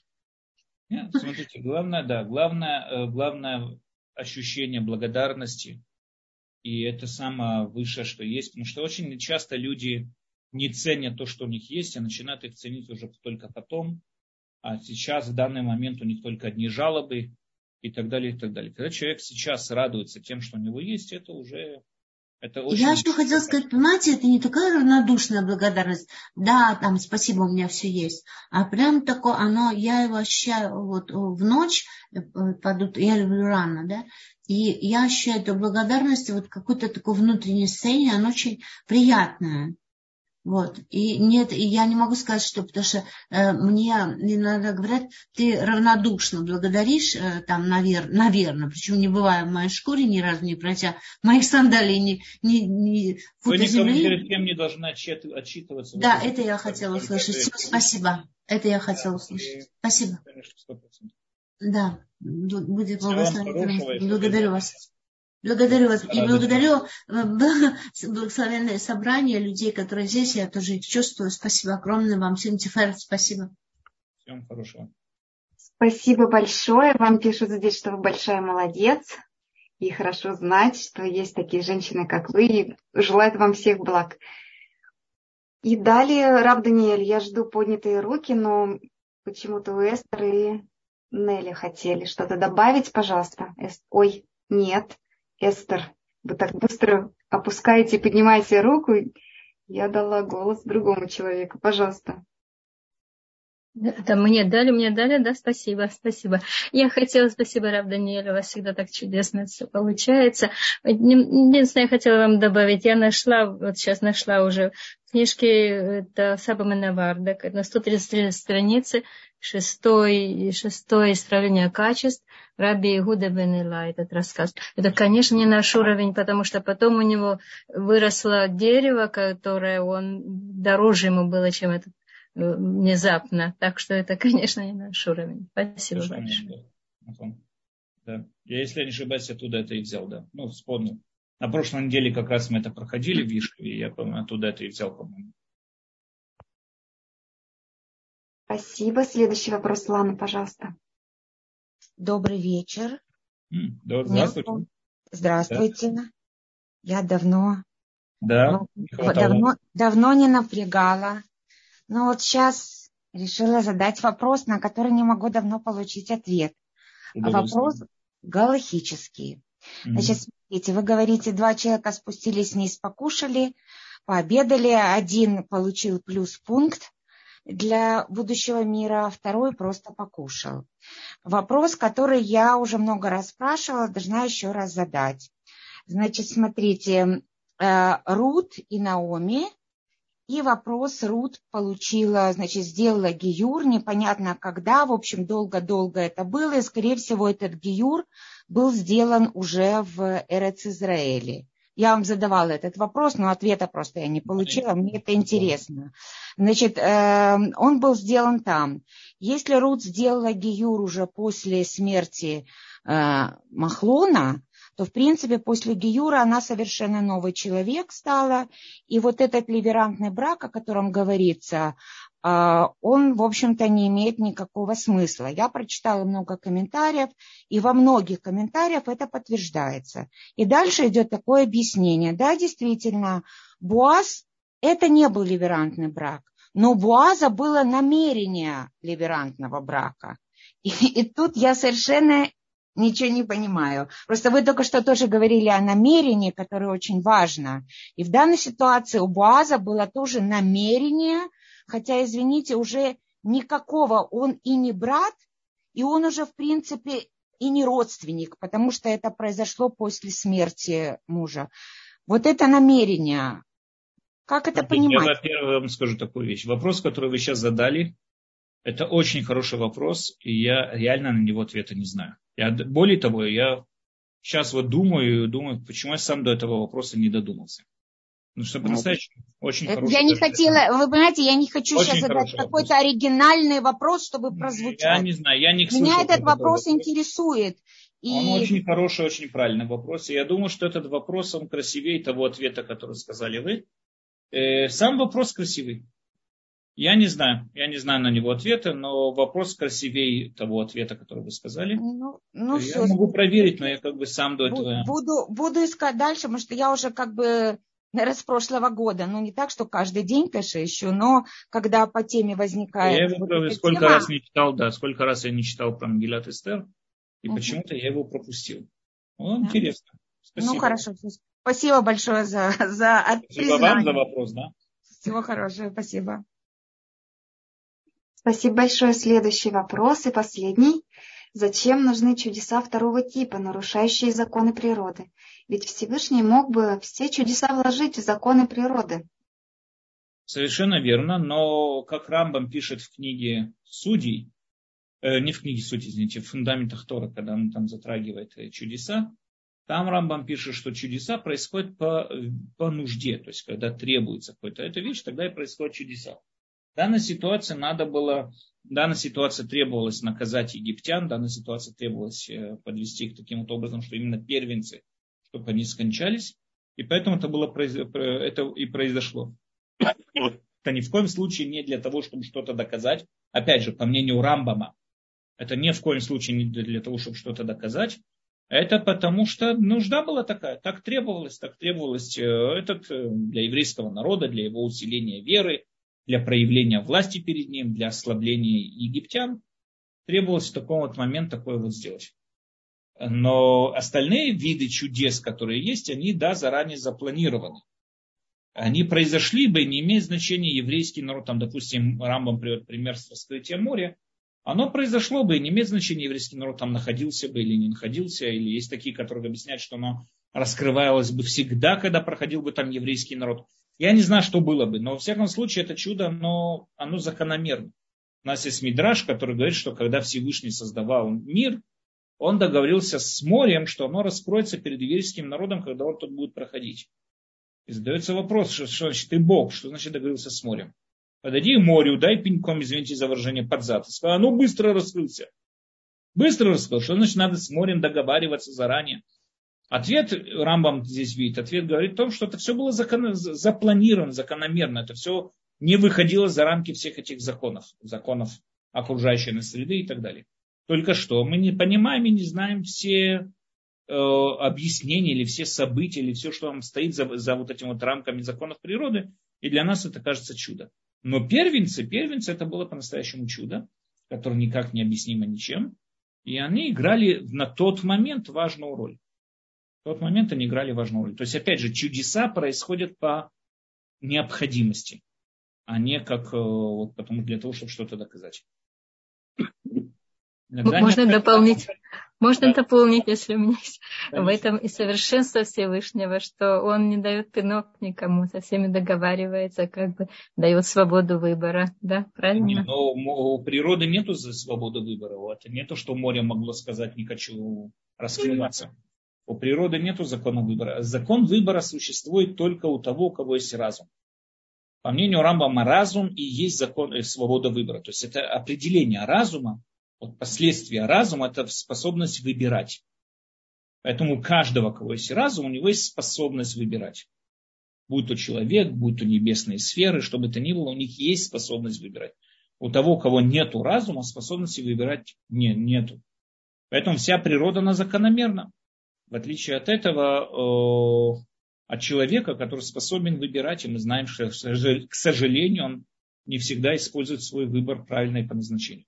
Нет, смотрите, главное, да, главное, главное ощущение благодарности, и это самое высшее, что есть, потому что очень часто люди не ценят то, что у них есть, а начинают их ценить уже только потом, а сейчас в данный момент у них только одни жалобы и так далее, и так далее. Когда человек сейчас радуется тем, что у него есть, это уже... Это очень... Я еще хотела сказать, понимаете, это не такая равнодушная благодарность. Да, там, спасибо, у меня все есть. А прям такое, оно, я его ощущаю вот в ночь, под, я люблю рано, да, и я ощущаю эту благодарность, вот какое-то такое внутреннее состояние, оно очень приятное. Вот. И нет, и я не могу сказать, что, потому что э, мне иногда говорят, ты равнодушно благодаришь, э, там, навер, наверное, причем не бывая в моей шкуре ни разу не пройдя моих сандалий, ни, ни, ни фута земли. Вы перед кем не должны отчитываться. Да, это я хотела услышать. Все, спасибо. Это я хотела услышать. Спасибо. Да, будет благословен. Благодарю вас. Благодарю вас. И благодарю благословенное собрание людей, которые здесь. Я тоже их чувствую. Спасибо огромное вам. Всем Тиферет, спасибо. Всем хорошего. Спасибо большое. Вам пишут здесь, что вы большая молодец. И хорошо знать, что есть такие женщины, как вы. И желают вам всех благ. И далее, Рав Даниэль, я жду поднятые руки, но почему-то у Эстер и Нелли хотели что-то добавить, пожалуйста. Эст... Ой, нет. Эстер, вы так быстро опускаете и поднимаете руку. Я дала голос другому человеку. Пожалуйста. Да, мне дали, мне дали, да, спасибо, спасибо. Я хотела, спасибо, Рав Даниэль, у вас всегда так чудесно все получается. Единственное, я хотела вам добавить, я нашла, вот сейчас нашла уже в книжке это Саба Менавардак, на сто тридцать три страницы, шестое, шестое исправление качеств, Раби Игуда бен Илай, этот рассказ. Это, конечно, не наш уровень, потому что потом у него выросло дерево, которое он, дороже ему было, чем этот внезапно. Так что это, конечно, не наш уровень. Спасибо Конечно, большое. Да. Я, если я не ошибаюсь, оттуда это и взял, да. Ну, вспомнил. На прошлой неделе как раз мы это проходили в Вишкове, и я, по-моему, оттуда это и взял, по-моему. Спасибо. Следующий вопрос, Лана, пожалуйста. Добрый вечер. М, да, здравствуйте. Мне... Здравствуйте. Да. Я давно, да, ну, давно, давно не напрягала. Но вот сейчас решила задать вопрос, на который не могу давно получить ответ. А вопрос галахический. Mm-hmm. Значит, смотрите, вы говорите, два человека спустились вниз, покушали, пообедали, один получил плюс пункт, для будущего мира, второй просто покушал. Вопрос, который я уже много раз спрашивала, должна еще раз задать. Значит, смотрите, Рут и Наоми, и вопрос Рут получила, значит, сделала гиюр, непонятно когда, в общем, долго-долго это было, и, скорее всего, этот гиюр был сделан уже в Эрец-Израиле. Я вам задавала этот вопрос, но ответа просто я не получила, мне это интересно. Значит, он был сделан там. Если Рут сделала гиюр уже после смерти Махлона, то, в принципе, после гиюра она совершенно новый человек стала. И вот этот ливерантный брак, о котором говорится, он, в общем-то, не имеет никакого смысла. Я прочитала много комментариев, и во многих комментариях это подтверждается. И дальше идет такое объяснение. Да, действительно, Боаз – это не был ливерантный брак, но у Боаза было намерение ливерантного брака. И, и тут я совершенно ничего не понимаю. Просто вы только что тоже говорили о намерении, которое очень важно. И в данной ситуации у Боаза было тоже намерение, хотя, извините, уже никакого, он и не брат, и он уже, в принципе, и не родственник, потому что это произошло после смерти мужа. Вот это намерение. Как это понимать? Я, во-первых, вам скажу такую вещь. Вопрос, который вы сейчас задали, это очень хороший вопрос, и я реально на него ответа не знаю. Я, более того, я сейчас вот думаю, думаю, почему я сам до этого вопроса не додумался. Ну, что по-настоящему очень это хороший Я не вопрос. хотела, вы понимаете, я не хочу Очень сейчас задать какой-то вопрос. оригинальный вопрос, чтобы прозвучал. Я не знаю, я не слышал. Меня этот вопрос, вопрос интересует. И... Он очень хороший, очень правильный вопрос. И я думаю, что этот вопрос, он красивее того ответа, который сказали вы. Э, сам вопрос красивый. Я не знаю, я не знаю на него ответа, но вопрос красивее того ответа, который вы сказали. Ну, ну, я все. могу проверить, но я как бы сам до этого... Буду, буду искать дальше, потому что я уже как бы, наверное, с прошлого года, ну не так, что каждый день, конечно, ищу, но когда по теме возникает... Я его вот сколько тема... раз не читал, да, сколько раз я не читал про Мегилат Эстер, и uh-huh. почему-то я его пропустил. Ну, да. Интересно. Спасибо. Ну, хорошо. Спасибо большое за, за Спасибо признание. вам за вопрос, да. Всего хорошего, спасибо. Спасибо большое. Следующий вопрос и последний. Зачем нужны чудеса второго типа, нарушающие законы природы? Ведь Всевышний мог бы все чудеса вложить в законы природы. Совершенно верно, но как Рамбам пишет в книге Судей, э, не в книге Судей, извините, в фундаментах Тора, когда он там затрагивает чудеса, там Рамбам пишет, что чудеса происходят по, по нужде, то есть когда требуется какая-то эта вещь, тогда и происходят чудеса. В данной ситуации надо было, в данной ситуации требовалось наказать египтян, в данной ситуации требовалось подвести их таким вот образом, что именно первенцы, чтобы они скончались, и поэтому это, было, это и произошло. Это ни в коем случае не для того, чтобы что-то доказать. Опять же, по мнению Рамбама, это ни в коем случае не для того, чтобы что-то доказать. Это потому, что нужда была такая, так требовалось, так требовалось этот, для еврейского народа, для его усиления веры, для проявления власти перед ним, для ослабления египтян, требовалось в такой вот момент такое вот сделать. Но остальные виды чудес, которые есть, они, да, заранее запланированы. Они произошли бы, не имеет значения еврейский народ, там, допустим, Рамбам приводит пример с раскрытия моря, оно произошло бы, и не имеет значения, еврейский народ там находился бы или не находился, или есть такие, которые объясняют, что оно раскрывалось бы всегда, когда проходил бы там еврейский народ. Я не знаю, что было бы, но во всяком случае это чудо, оно, оно закономерно. У нас есть мидраш, который говорит, что когда Всевышний создавал мир, он договорился с морем, что оно раскроется перед еврейским народом, когда он тут будет проходить. И задается вопрос, что, что значит ты Бог, что значит договорился с морем? Подойди к морю, дай пеньком, извините за выражение, под зад. И сказал, ну быстро раскрылся. Быстро раскрылся. Что значит надо с морем договариваться заранее? Ответ Рамбам здесь видит. Ответ говорит о том, что это все было закон, запланировано, закономерно. Это все не выходило за рамки всех этих законов. Законов окружающей нас среды и так далее. Только что мы не понимаем и не знаем все э, объяснения или все события, или все, что там стоит за, за вот этими вот рамками законов природы. И для нас это кажется чудо. Но первенцы, первенцы это было по-настоящему чудо, которое никак не объяснимо ничем. И они играли на тот момент важную роль. В тот момент они играли важную роль. То есть, опять же, чудеса происходят по необходимости. а не как вот, потому, для того, чтобы что-то доказать. Иногда можно не... дополнить, можно да. дополнить, если у меня есть Конечно. в этом и совершенство Всевышнего, что он не дает пинок никому, со всеми договаривается, как бы дает свободу выбора, да, правильно? Не, но у природы нету свободы выбора, это не то, что море могло сказать, не хочу раскрываться. У природы нету закона выбора. Закон выбора существует только у того, у кого есть разум. По мнению Рамбама, разум и есть закон и свобода выбора. То есть это определение разума, вот последствия разума, это способность выбирать. Поэтому у каждого, у кого есть разум, у него есть способность выбирать. Будь то человек, будь то небесные сферы, что бы то ни было, у них есть способность выбирать. У того, у кого нету разума, способности выбирать не, нету. Поэтому вся природа, она закономерна. В отличие от этого, э, от человека, который способен выбирать, и мы знаем, что, к сожалению, он не всегда использует свой выбор правильно и по назначению.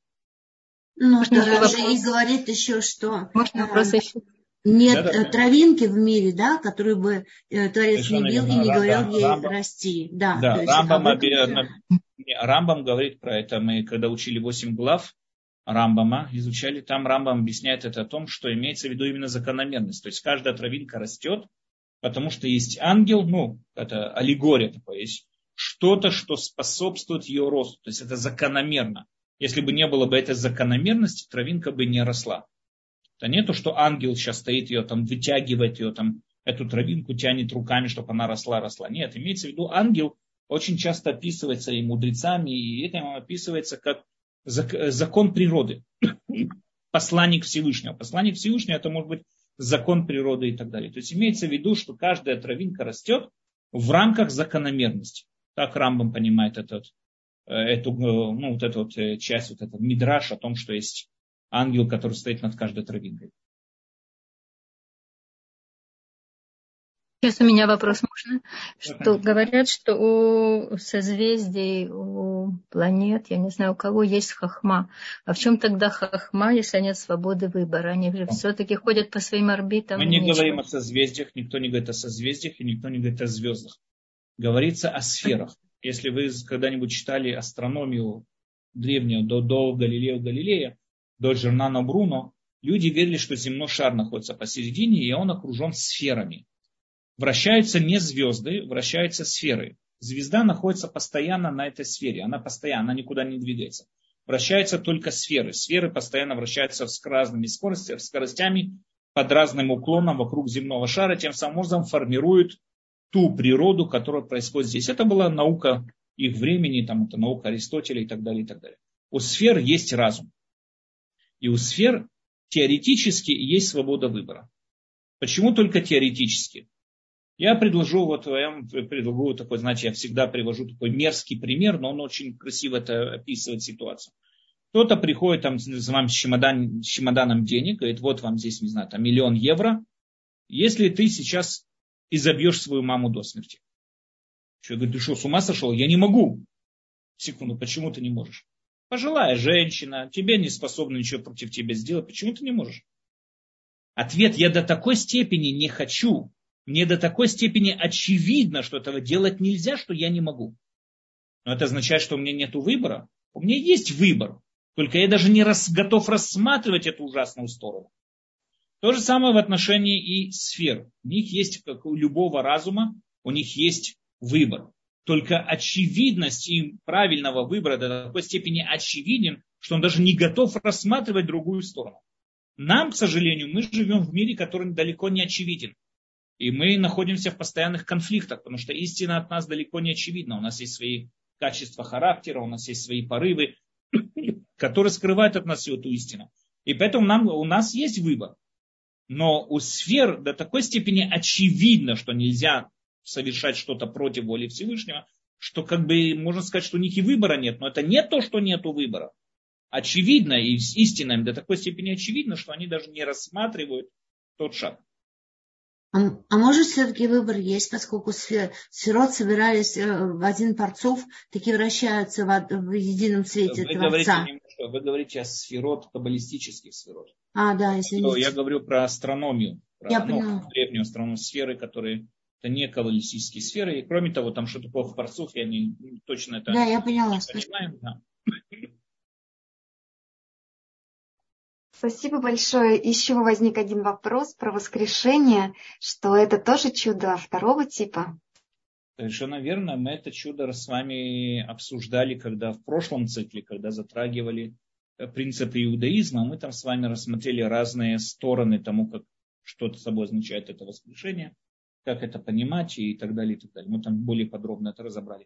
Ну, что Рав и говорит еще, что можно вопрос еще? Нет да, да, травинки в мире, да, которую бы э, Творец совершенно не бил верно. и не Рамбам, говорил ей Рамбам, расти. Да, да, то есть, Рамбам, а оби... Рамбам говорит про это. Мы когда учили восемь глав Рамбама, изучали, там Рамбам объясняет это о том, что имеется в виду именно закономерность. То есть каждая травинка растет, потому что есть ангел, ну, это аллегория такая, есть что-то, что способствует ее росту. То есть это закономерно. Если бы не было бы этой закономерности, травинка бы не росла. Это не то, что ангел сейчас стоит ее там, вытягивает ее там, эту травинку тянет руками, чтобы она росла, росла. Нет, имеется в виду ангел очень часто описывается и мудрецами, и это описывается как закон природы. Посланник Всевышнего. Посланник Всевышнего это может быть закон природы и так далее. То есть имеется в виду, что каждая травинка растет в рамках закономерности. Так Рамбам понимает этот, эту, ну, вот эту вот часть, вот этот мидраш о том, что есть ангел, который стоит над каждой травинкой. Сейчас у меня вопрос можно? Что говорят, что у созвездий, у планет, я не знаю, у кого есть хахма. А в чем тогда хахма, если нет свободы выбора? Они же все-таки ходят по своим орбитам. Мы не говорим о созвездиях, никто не говорит о созвездиях, и никто не говорит о звездах. Говорится о сферах. Если вы когда-нибудь читали астрономию древнюю до, до Галилея Галилея, до Джордано Бруно, люди верили, что земной шар находится посередине, и он окружен сферами. Вращаются не звезды, вращаются сферы. Звезда находится постоянно на этой сфере. Она постоянно, она никуда не двигается. Вращаются только сферы. Сферы постоянно вращаются с разными скоростями, скоростями под разным уклоном вокруг земного шара. Тем самым образом формируют ту природу, которая происходит здесь. Это была наука их времени, там, это наука Аристотеля и так далее, и так далее. У сфер есть разум. И у сфер теоретически есть свобода выбора. Почему только теоретически? Я предложу, вот я вам предлагаю такой, знаете, я всегда привожу такой мерзкий пример, но он очень красиво это описывает ситуацию. Кто-то приходит там с вами с, чемодан, с чемоданом денег, говорит, вот вам здесь, не знаю, там миллион евро, если ты сейчас изобьешь свою маму до смерти. Человек говорит, ты что, с ума сошел? Я не могу. Секунду, почему ты не можешь? Пожилая женщина, тебе не способна ничего против тебя сделать, почему ты не можешь? Ответ, я до такой степени не хочу. Мне до такой степени очевидно, что этого делать нельзя, что я не могу. Но это означает, что у меня нет выбора. У меня есть выбор. Только я даже не рас, готов рассматривать эту ужасную сторону. То же самое в отношении и сфер. У них есть, как у любого разума, у них есть выбор. Только очевидность им правильного выбора до такой степени очевиден, что он даже не готов рассматривать другую сторону. Нам, к сожалению, мы живем в мире, который далеко не очевиден. И мы находимся в постоянных конфликтах, потому что истина от нас далеко не очевидна. У нас есть свои качества характера, у нас есть свои порывы, которые скрывают от нас всю эту истину. И поэтому нам, у нас есть выбор. Но у сфер до такой степени очевидно, что нельзя совершать что-то против воли Всевышнего, что как бы можно сказать, что у них и выбора нет. Но это не то, что нету выбора. Очевидно, и истина им до такой степени очевидно, что они даже не рассматривают тот шаг. А, а может все-таки выбор есть, поскольку сфер, сферот собирались в один парцов, такие вращаются в, в едином свете вы Творца. Говорите немножко, вы говорите о сферот, каббалистических сферот. А, да, извините. Я говорю про астрономию, про Я ну, поняла. древнюю астрономию, сферы, которые Это не каббалистические сферы. И кроме того, там что такое в парцуф, я не точно это да, я поняла. не понимаю. Да. Спасибо большое. Еще возник один вопрос про воскрешение, что это тоже чудо второго типа. Совершенно верно. Мы это чудо с вами обсуждали, когда в прошлом цикле, когда затрагивали принципы иудаизма, мы там с вами рассмотрели разные стороны тому, как что-то собой означает это воскрешение, как это понимать и так далее, и так далее. Мы там более подробно это разобрали.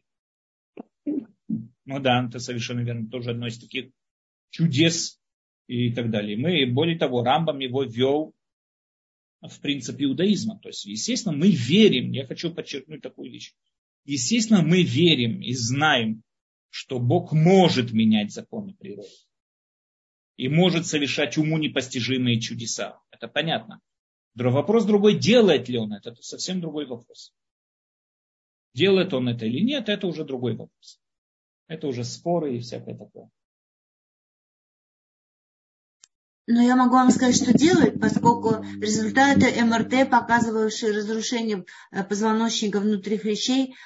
Ну да, это совершенно верно. Тоже одно из таких чудес и так далее. Мы, более того, Рамбам его ввел в принцип иудаизма. То есть, естественно, мы верим, я хочу подчеркнуть такую вещь. Естественно, мы верим и знаем, что Бог может менять законы природы. И может совершать уму непостижимые чудеса. Это понятно. Вопрос другой, делает ли он это, это совсем другой вопрос. Делает он это или нет, это уже другой вопрос. Это уже споры и всякое такое. Но я могу вам сказать, что делает, поскольку результаты эм эр тэ, показывающие разрушение позвоночника внутри хрящей,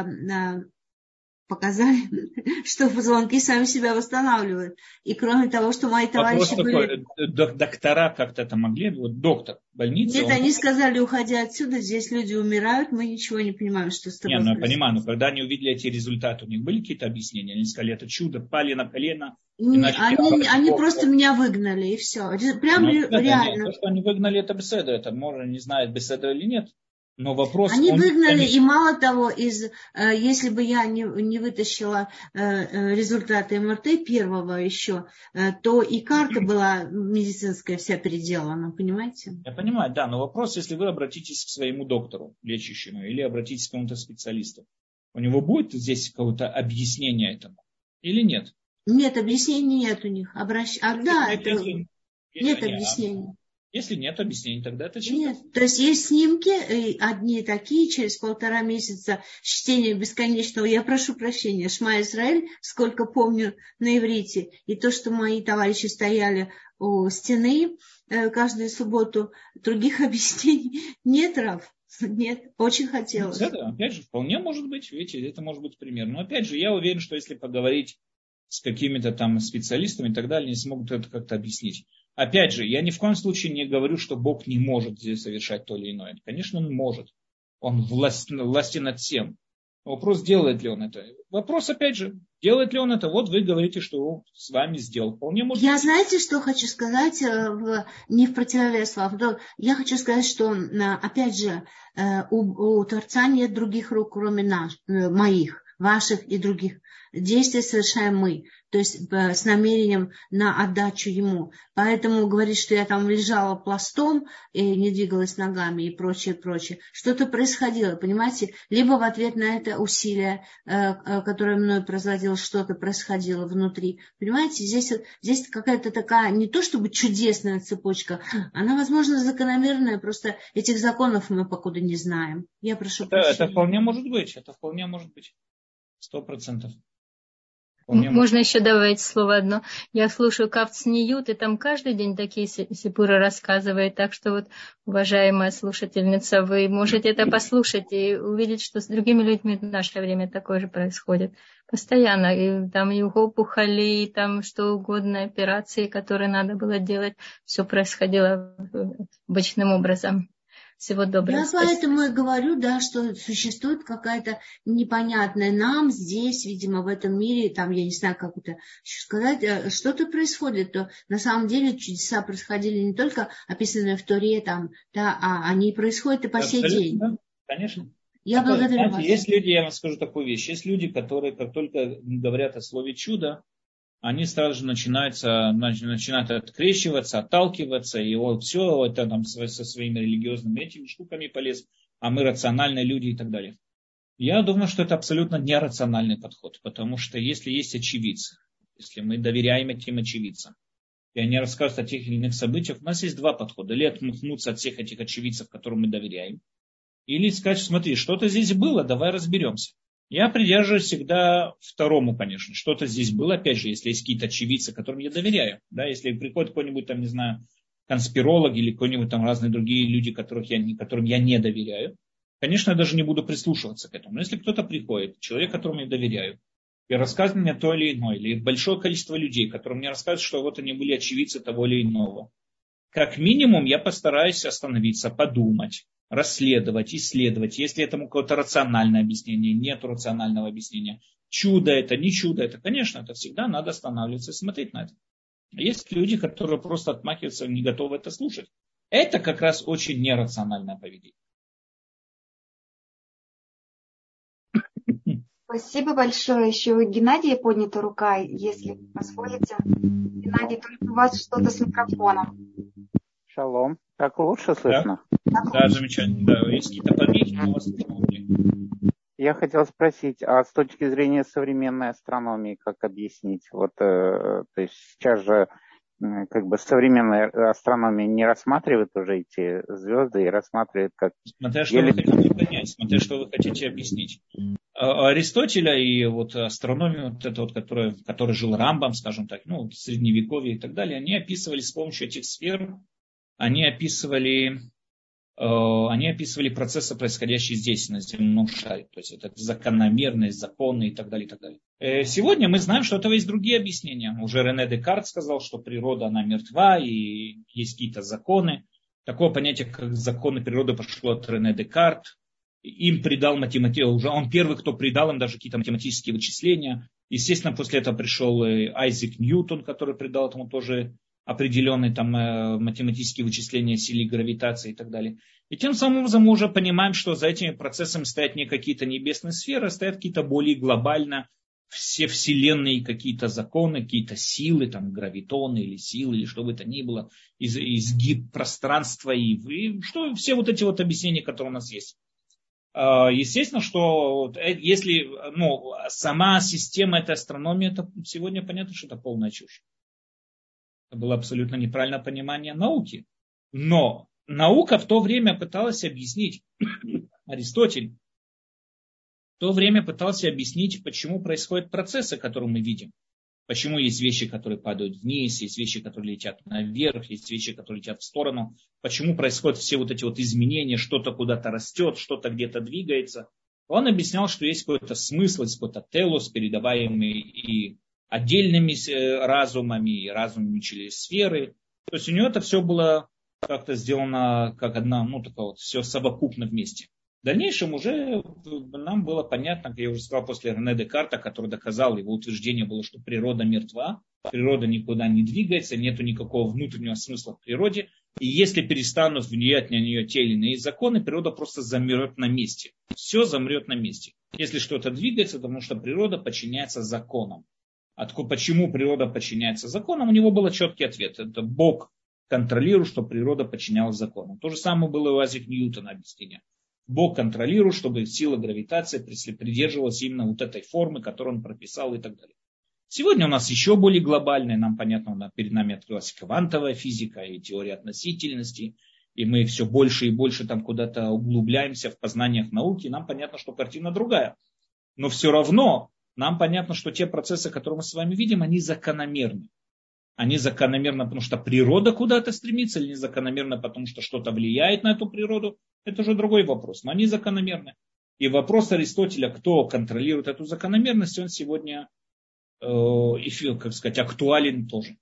показали, что позвонки сами себя восстанавливают. И кроме того, что мои товарищи были... Доктора как-то это могли, вот доктор больницы... Нет, он... они сказали, уходя отсюда, здесь люди умирают, мы ничего не понимаем, что с тобой. Не, ну я понимаю, но когда они увидели эти результаты, у них были какие-то объяснения? Они сказали, это чудо, пали на колено... Не, они они просто меня выгнали, и все. Прям ну, реально. Нет, то, что они выгнали, это беседа, это можно не знать, беседа или нет. Но вопрос... Они он, выгнали, они... и мало того, из, если бы я не, не вытащила результаты эм эр тэ первого еще, то и карта была медицинская вся переделана, понимаете? Я понимаю, да, но вопрос, если вы обратитесь к своему доктору лечащему или обратитесь к какому-то специалисту, у него будет здесь какое-то объяснение этому или нет? Нет, объяснений нет у них. Обращ... А, да, если, это... если, нет если, объяснений. Если нет объяснений, тогда это чудо. Нет, то есть есть снимки, одни такие, через полтора месяца чтения бесконечного, я прошу прощения, Шма Исраэль, сколько помню на иврите, и то, что мои товарищи стояли у стены каждую субботу, других объяснений нет, Рав. Нет, очень хотелось. Это, опять же, вполне может быть, видите, это может быть пример. Но опять же, я уверен, что если поговорить с какими-то там специалистами и так далее, они смогут это как-то объяснить. Опять же, я ни в коем случае не говорю, что Бог не может здесь совершать то или иное. Конечно, Он может. Он власть, властен над всем. Вопрос, делает ли Он это. Вопрос, опять же, делает ли Он это. Вот вы говорите, что Он с вами сделал. Вполне может я быть. Знаете, что хочу сказать? Не в противовес вам. Я хочу сказать, что, опять же, у, у Творца нет других рук, кроме нас, моих, ваших и других. Действия совершаем мы, то есть с намерением на отдачу ему. Поэтому говорить, что я там лежала пластом и не двигалась ногами и прочее, прочее. Что-то происходило, понимаете? Либо в ответ на это усилие, которое мной производилось, что-то происходило внутри. Понимаете, здесь, здесь какая-то такая, не то чтобы чудесная цепочка, она, возможно, закономерная, просто этих законов мы покуда не знаем. Я прошу это, прощения. Это вполне может быть, это вполне может быть. Сто процентов. Можно еще добавить слово одно. Я слушаю Кавц Ниют, и там каждый день такие сипуры рассказывает. Так что вот, уважаемая слушательница, вы можете это послушать и увидеть, что с другими людьми в наше время такое же происходит. Постоянно. И там и опухоли, и там что угодно, операции, которые надо было делать. Все происходило обычным образом. Всего доброго. Я поэтому и говорю, да, что существует какая-то непонятная нам здесь, видимо, в этом мире, там, я не знаю, как это еще сказать, что-то происходит. То на самом деле чудеса происходили не только описанные в Торе, там, да, а они происходят и по сей день. Да, конечно. Я это, благодарю знаете, вас. Есть люди, я вам скажу такую вещь, есть люди, которые, как только говорят о слове чудо, они сразу же начинаются, начинают открещиваться, отталкиваться, и вот все это там со своими религиозными этими штуками полез, а мы рациональные люди и так далее. Я думаю, что это абсолютно нерациональный подход, потому что если есть очевидцы, если мы доверяем этим очевидцам, и они рассказывают о тех или иных событиях, у нас есть два подхода. Или отмахнуться от всех этих очевидцев, которым мы доверяем, или сказать, смотри, что-то здесь было, давай разберемся. Я придерживаюсь всегда второму, конечно. Что-то здесь было, опять же, если есть какие-то очевидцы, которым я доверяю. Да, если приходит какой-нибудь, там, не знаю, конспиролог или какой-нибудь там разные другие люди, которых я, которым я не доверяю. конечно, я даже не буду прислушиваться к этому. Но если кто-то приходит, человек, которому я доверяю, и рассказывает мне то или иное, или большое количество людей, которые мне рассказывают, что вот они были очевидцы того или иного, как минимум я постараюсь остановиться, подумать, расследовать, исследовать. Если этому какое-то рациональное объяснение, нет рационального объяснения, чудо это, не чудо это, конечно, это всегда надо останавливаться и смотреть на это. Есть люди, которые просто отмахиваются, не готовы это слушать. Это как раз очень нерациональное поведение. Спасибо большое. Еще у Геннадия поднята рука, если позволите. Геннадий, только у вас что-то с микрофоном. Шалом. Так лучше слышно? Да, да, замечательно. Да, есть какие-то помехи, но вас слышно. Я хотел спросить, а с точки зрения современной астрономии, как объяснить? Вот, э, то есть сейчас же э, как бы современная астрономия не рассматривает уже эти звезды и рассматривает как... Смотря что еле... вы хотите понять, смотря что вы хотите объяснить. Аристотеля и вот астрономию, вот это вот, который, который жил Рамбам, скажем так, ну, в Средневековье и так далее, они описывали с помощью этих сфер, они описывали... они описывали процессы, происходящие здесь, на земном шаре. То есть это закономерность, законы и так далее, и так далее. Сегодня мы знаем, что у этого есть другие объяснения. Уже Рене Декарт сказал, что природа, она мертва, и есть какие-то законы. Такое понятие, как законы природы, пошло от Рене Декарт. Им придал математику, уже он первый, кто придал им даже какие-то математические вычисления. Естественно, после этого пришел Айзек Ньютон, который придал этому тоже определенные там математические вычисления силы гравитации и так далее. И тем самым образом мы уже понимаем, что за этими процессами стоят не какие-то небесные сферы, а стоят какие-то более глобально все вселенные какие-то законы, какие-то силы, там гравитоны или силы, или что бы то ни было, из, изгиб пространства и, и что, все вот эти вот объяснения, которые у нас есть. Естественно, что если ну, сама система этой астрономии, это сегодня понятно, что это полная чушь. Это было абсолютно неправильное понимание науки. Но наука в то время пыталась объяснить, Аристотель в то время пытался объяснить, почему происходят процессы, которые мы видим. Почему есть вещи, которые падают вниз, есть вещи, которые летят наверх, есть вещи, которые летят в сторону. Почему происходят все вот эти вот изменения, что-то куда-то растет, что-то где-то двигается. Он объяснял, что есть какой-то смысл, есть какой-то телос, передаваемый и отдельными разумами, и разумами через сферы. То есть у него это все было как-то сделано как одна, ну, такое вот, все совокупно вместе. В дальнейшем уже нам было понятно, как я уже сказал, после Рене Декарта, который доказал, его утверждение было, что природа мертва, природа никуда не двигается, нету никакого внутреннего смысла в природе. И если перестанут влиять на нее те или иные законы, природа просто замрет на месте. Все замрет на месте. Если что-то двигается, потому что природа подчиняется законам. Откуда, почему природа подчиняется законам, у него был четкий ответ. Это Бог контролирует, что природа подчинялась законам. То же самое было у Айзека Ньютона объяснение. Бог контролирует, чтобы сила гравитации придерживалась именно вот этой формы, которую он прописал и так далее. Сегодня у нас еще более глобальное, нам понятно, перед нами открылась квантовая физика и теория относительности, и мы все больше и больше там куда-то углубляемся в познаниях науки, нам понятно, что картина другая. Но все равно нам понятно, что те процессы, которые мы с вами видим, они закономерны. Они закономерны, потому что природа куда-то стремится, или не закономерно, потому что что-то влияет на эту природу, это уже другой вопрос, но они закономерны. И вопрос Аристотеля, кто контролирует эту закономерность, он сегодня, э, как сказать, актуален тоже.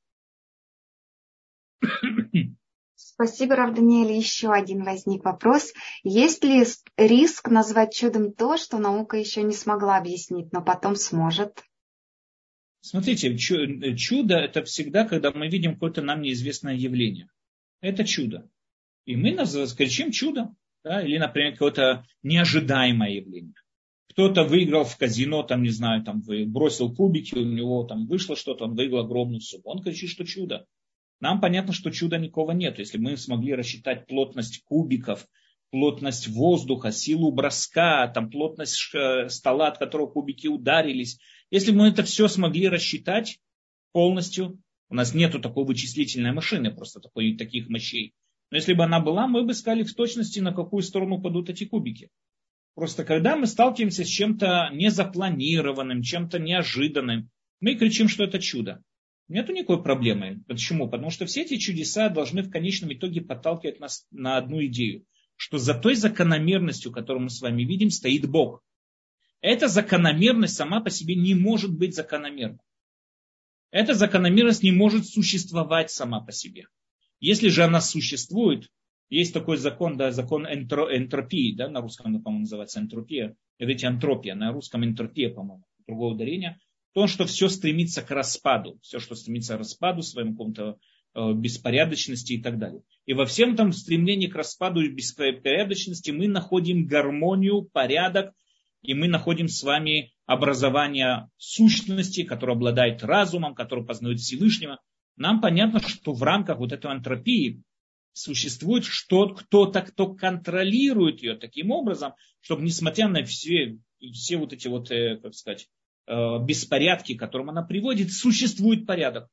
Спасибо, Рав Даниэль. Еще один возник вопрос. Есть ли риск назвать чудом то, что наука еще не смогла объяснить, но потом сможет? Смотрите, чудо это всегда, когда мы видим какое-то нам неизвестное явление. Это чудо. И мы кричим чудо. Да? Или, например, какое-то неожидаемое явление. Кто-то выиграл в казино, там, не знаю, там, бросил кубики, у него там вышло что-то, он выиграл огромную сумму. Он кричит, что чудо. Нам понятно, что чуда никакого нет. Если мы смогли рассчитать плотность кубиков, плотность воздуха, силу броска, там, плотность стола, от которого кубики ударились. Если мы это все смогли рассчитать полностью, у нас нету такой вычислительной машины, просто такой, таких мощей. Но если бы она была, мы бы сказали в точности, на какую сторону падут эти кубики. Просто когда мы сталкиваемся с чем-то незапланированным, чем-то неожиданным, мы кричим, что это чудо. Нету никакой проблемы. Почему? Потому что все эти чудеса должны в конечном итоге подталкивать нас на одну идею. что за той закономерностью, которую мы с вами видим, стоит Бог. Эта закономерность сама по себе не может быть закономерной. Эта закономерность не может существовать сама по себе. Если же она существует, есть такой закон, да, закон энтро, энтропии, да, на русском, по-моему, называется энтропия, это антропия, на русском энтропия, по-моему, другого ударения, то, что все стремится к распаду, все, что стремится к распаду, своему какому-то э, беспорядочности и так далее. И во всем этом стремлении к распаду и беспорядочности мы находим гармонию, порядок, и мы находим с вами образование сущности, которое обладает разумом, которое познает Всевышнего. Нам понятно, что в рамках вот этой антропии существует что, кто-то, кто контролирует ее таким образом, чтобы, несмотря на все, все вот эти вот, как сказать, беспорядки, к которым она приводит, существует порядок.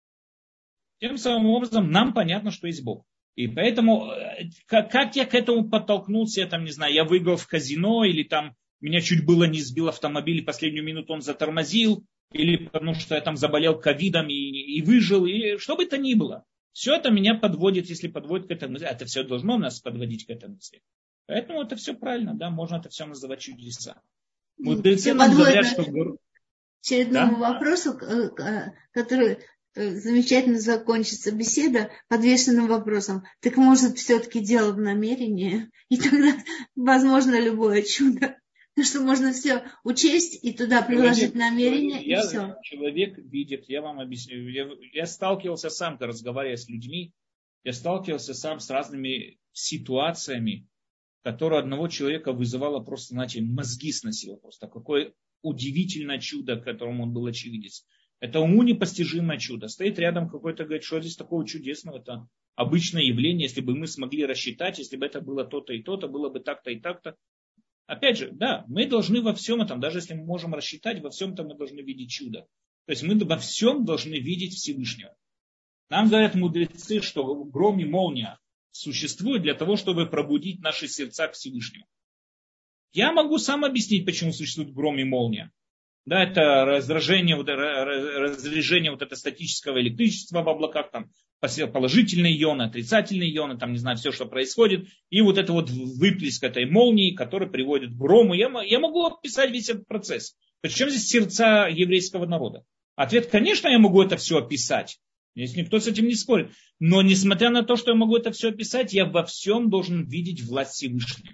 Тем самым образом нам понятно, что есть Бог. И поэтому, как, как я к этому подтолкнулся, я там не знаю, я выиграл в казино, или там меня чуть было не сбил автомобиль, и последнюю минуту он затормозил, или потому что я там заболел ковидом и, и выжил, и что бы это ни было. Все это меня подводит, если подводит к этому мысли. Это все должно нас подводить к этому мысли. Поэтому это все правильно, да, можно это все называть чудеса. Мудрецы нам говорят, что... Очередному да? вопросу, который замечательно закончится беседа, подвешенным вопросом. Так может все-таки дело в намерении? И тогда возможно любое чудо. Потому что можно все учесть и туда приложить человек, намерение, я, и все. Человек видит, я вам объясню, я, я сталкивался сам, разговаривая с людьми, я сталкивался сам с разными ситуациями, которые одного человека вызывало просто, знаете, мозги сносило просто. Какое удивительное чудо, которому он был очевидец. Это уму непостижимое чудо. Стоит рядом какой-то, говорит, что здесь такого чудесного, это обычное явление, если бы мы смогли рассчитать, если бы это было то-то и то-то, было бы так-то и так-то. Опять же, да, мы должны во всем этом, даже если мы можем рассчитать, во всем этом мы должны видеть чудо. То есть мы во всем должны видеть Всевышнего. Нам говорят мудрецы, что гром и молния существуют для того, чтобы пробудить наши сердца к Всевышнему. Я могу сам объяснить, почему существует гром и молния. Да, это раздражение, вот, разряжение вот это статического электричества в облаках, там, положительные ионы, отрицательные ионы, там, не знаю, все, что происходит. И вот это вот выплеск этой молнии, который приводит к грому. Я, я могу описать весь этот процесс. Причем здесь сердца еврейского народа? Ответ, конечно, я могу это все описать. Здесь никто с этим не спорит. Но несмотря на то, что я могу это все описать, я во всем должен видеть власть Всевышнего.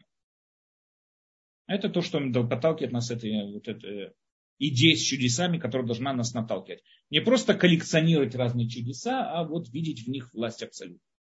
Это то, что подталкивает нас этой, вот этой идеей с чудесами, которая должна нас наталкивать. Не просто коллекционировать разные чудеса, а вот видеть в них власть абсолютно.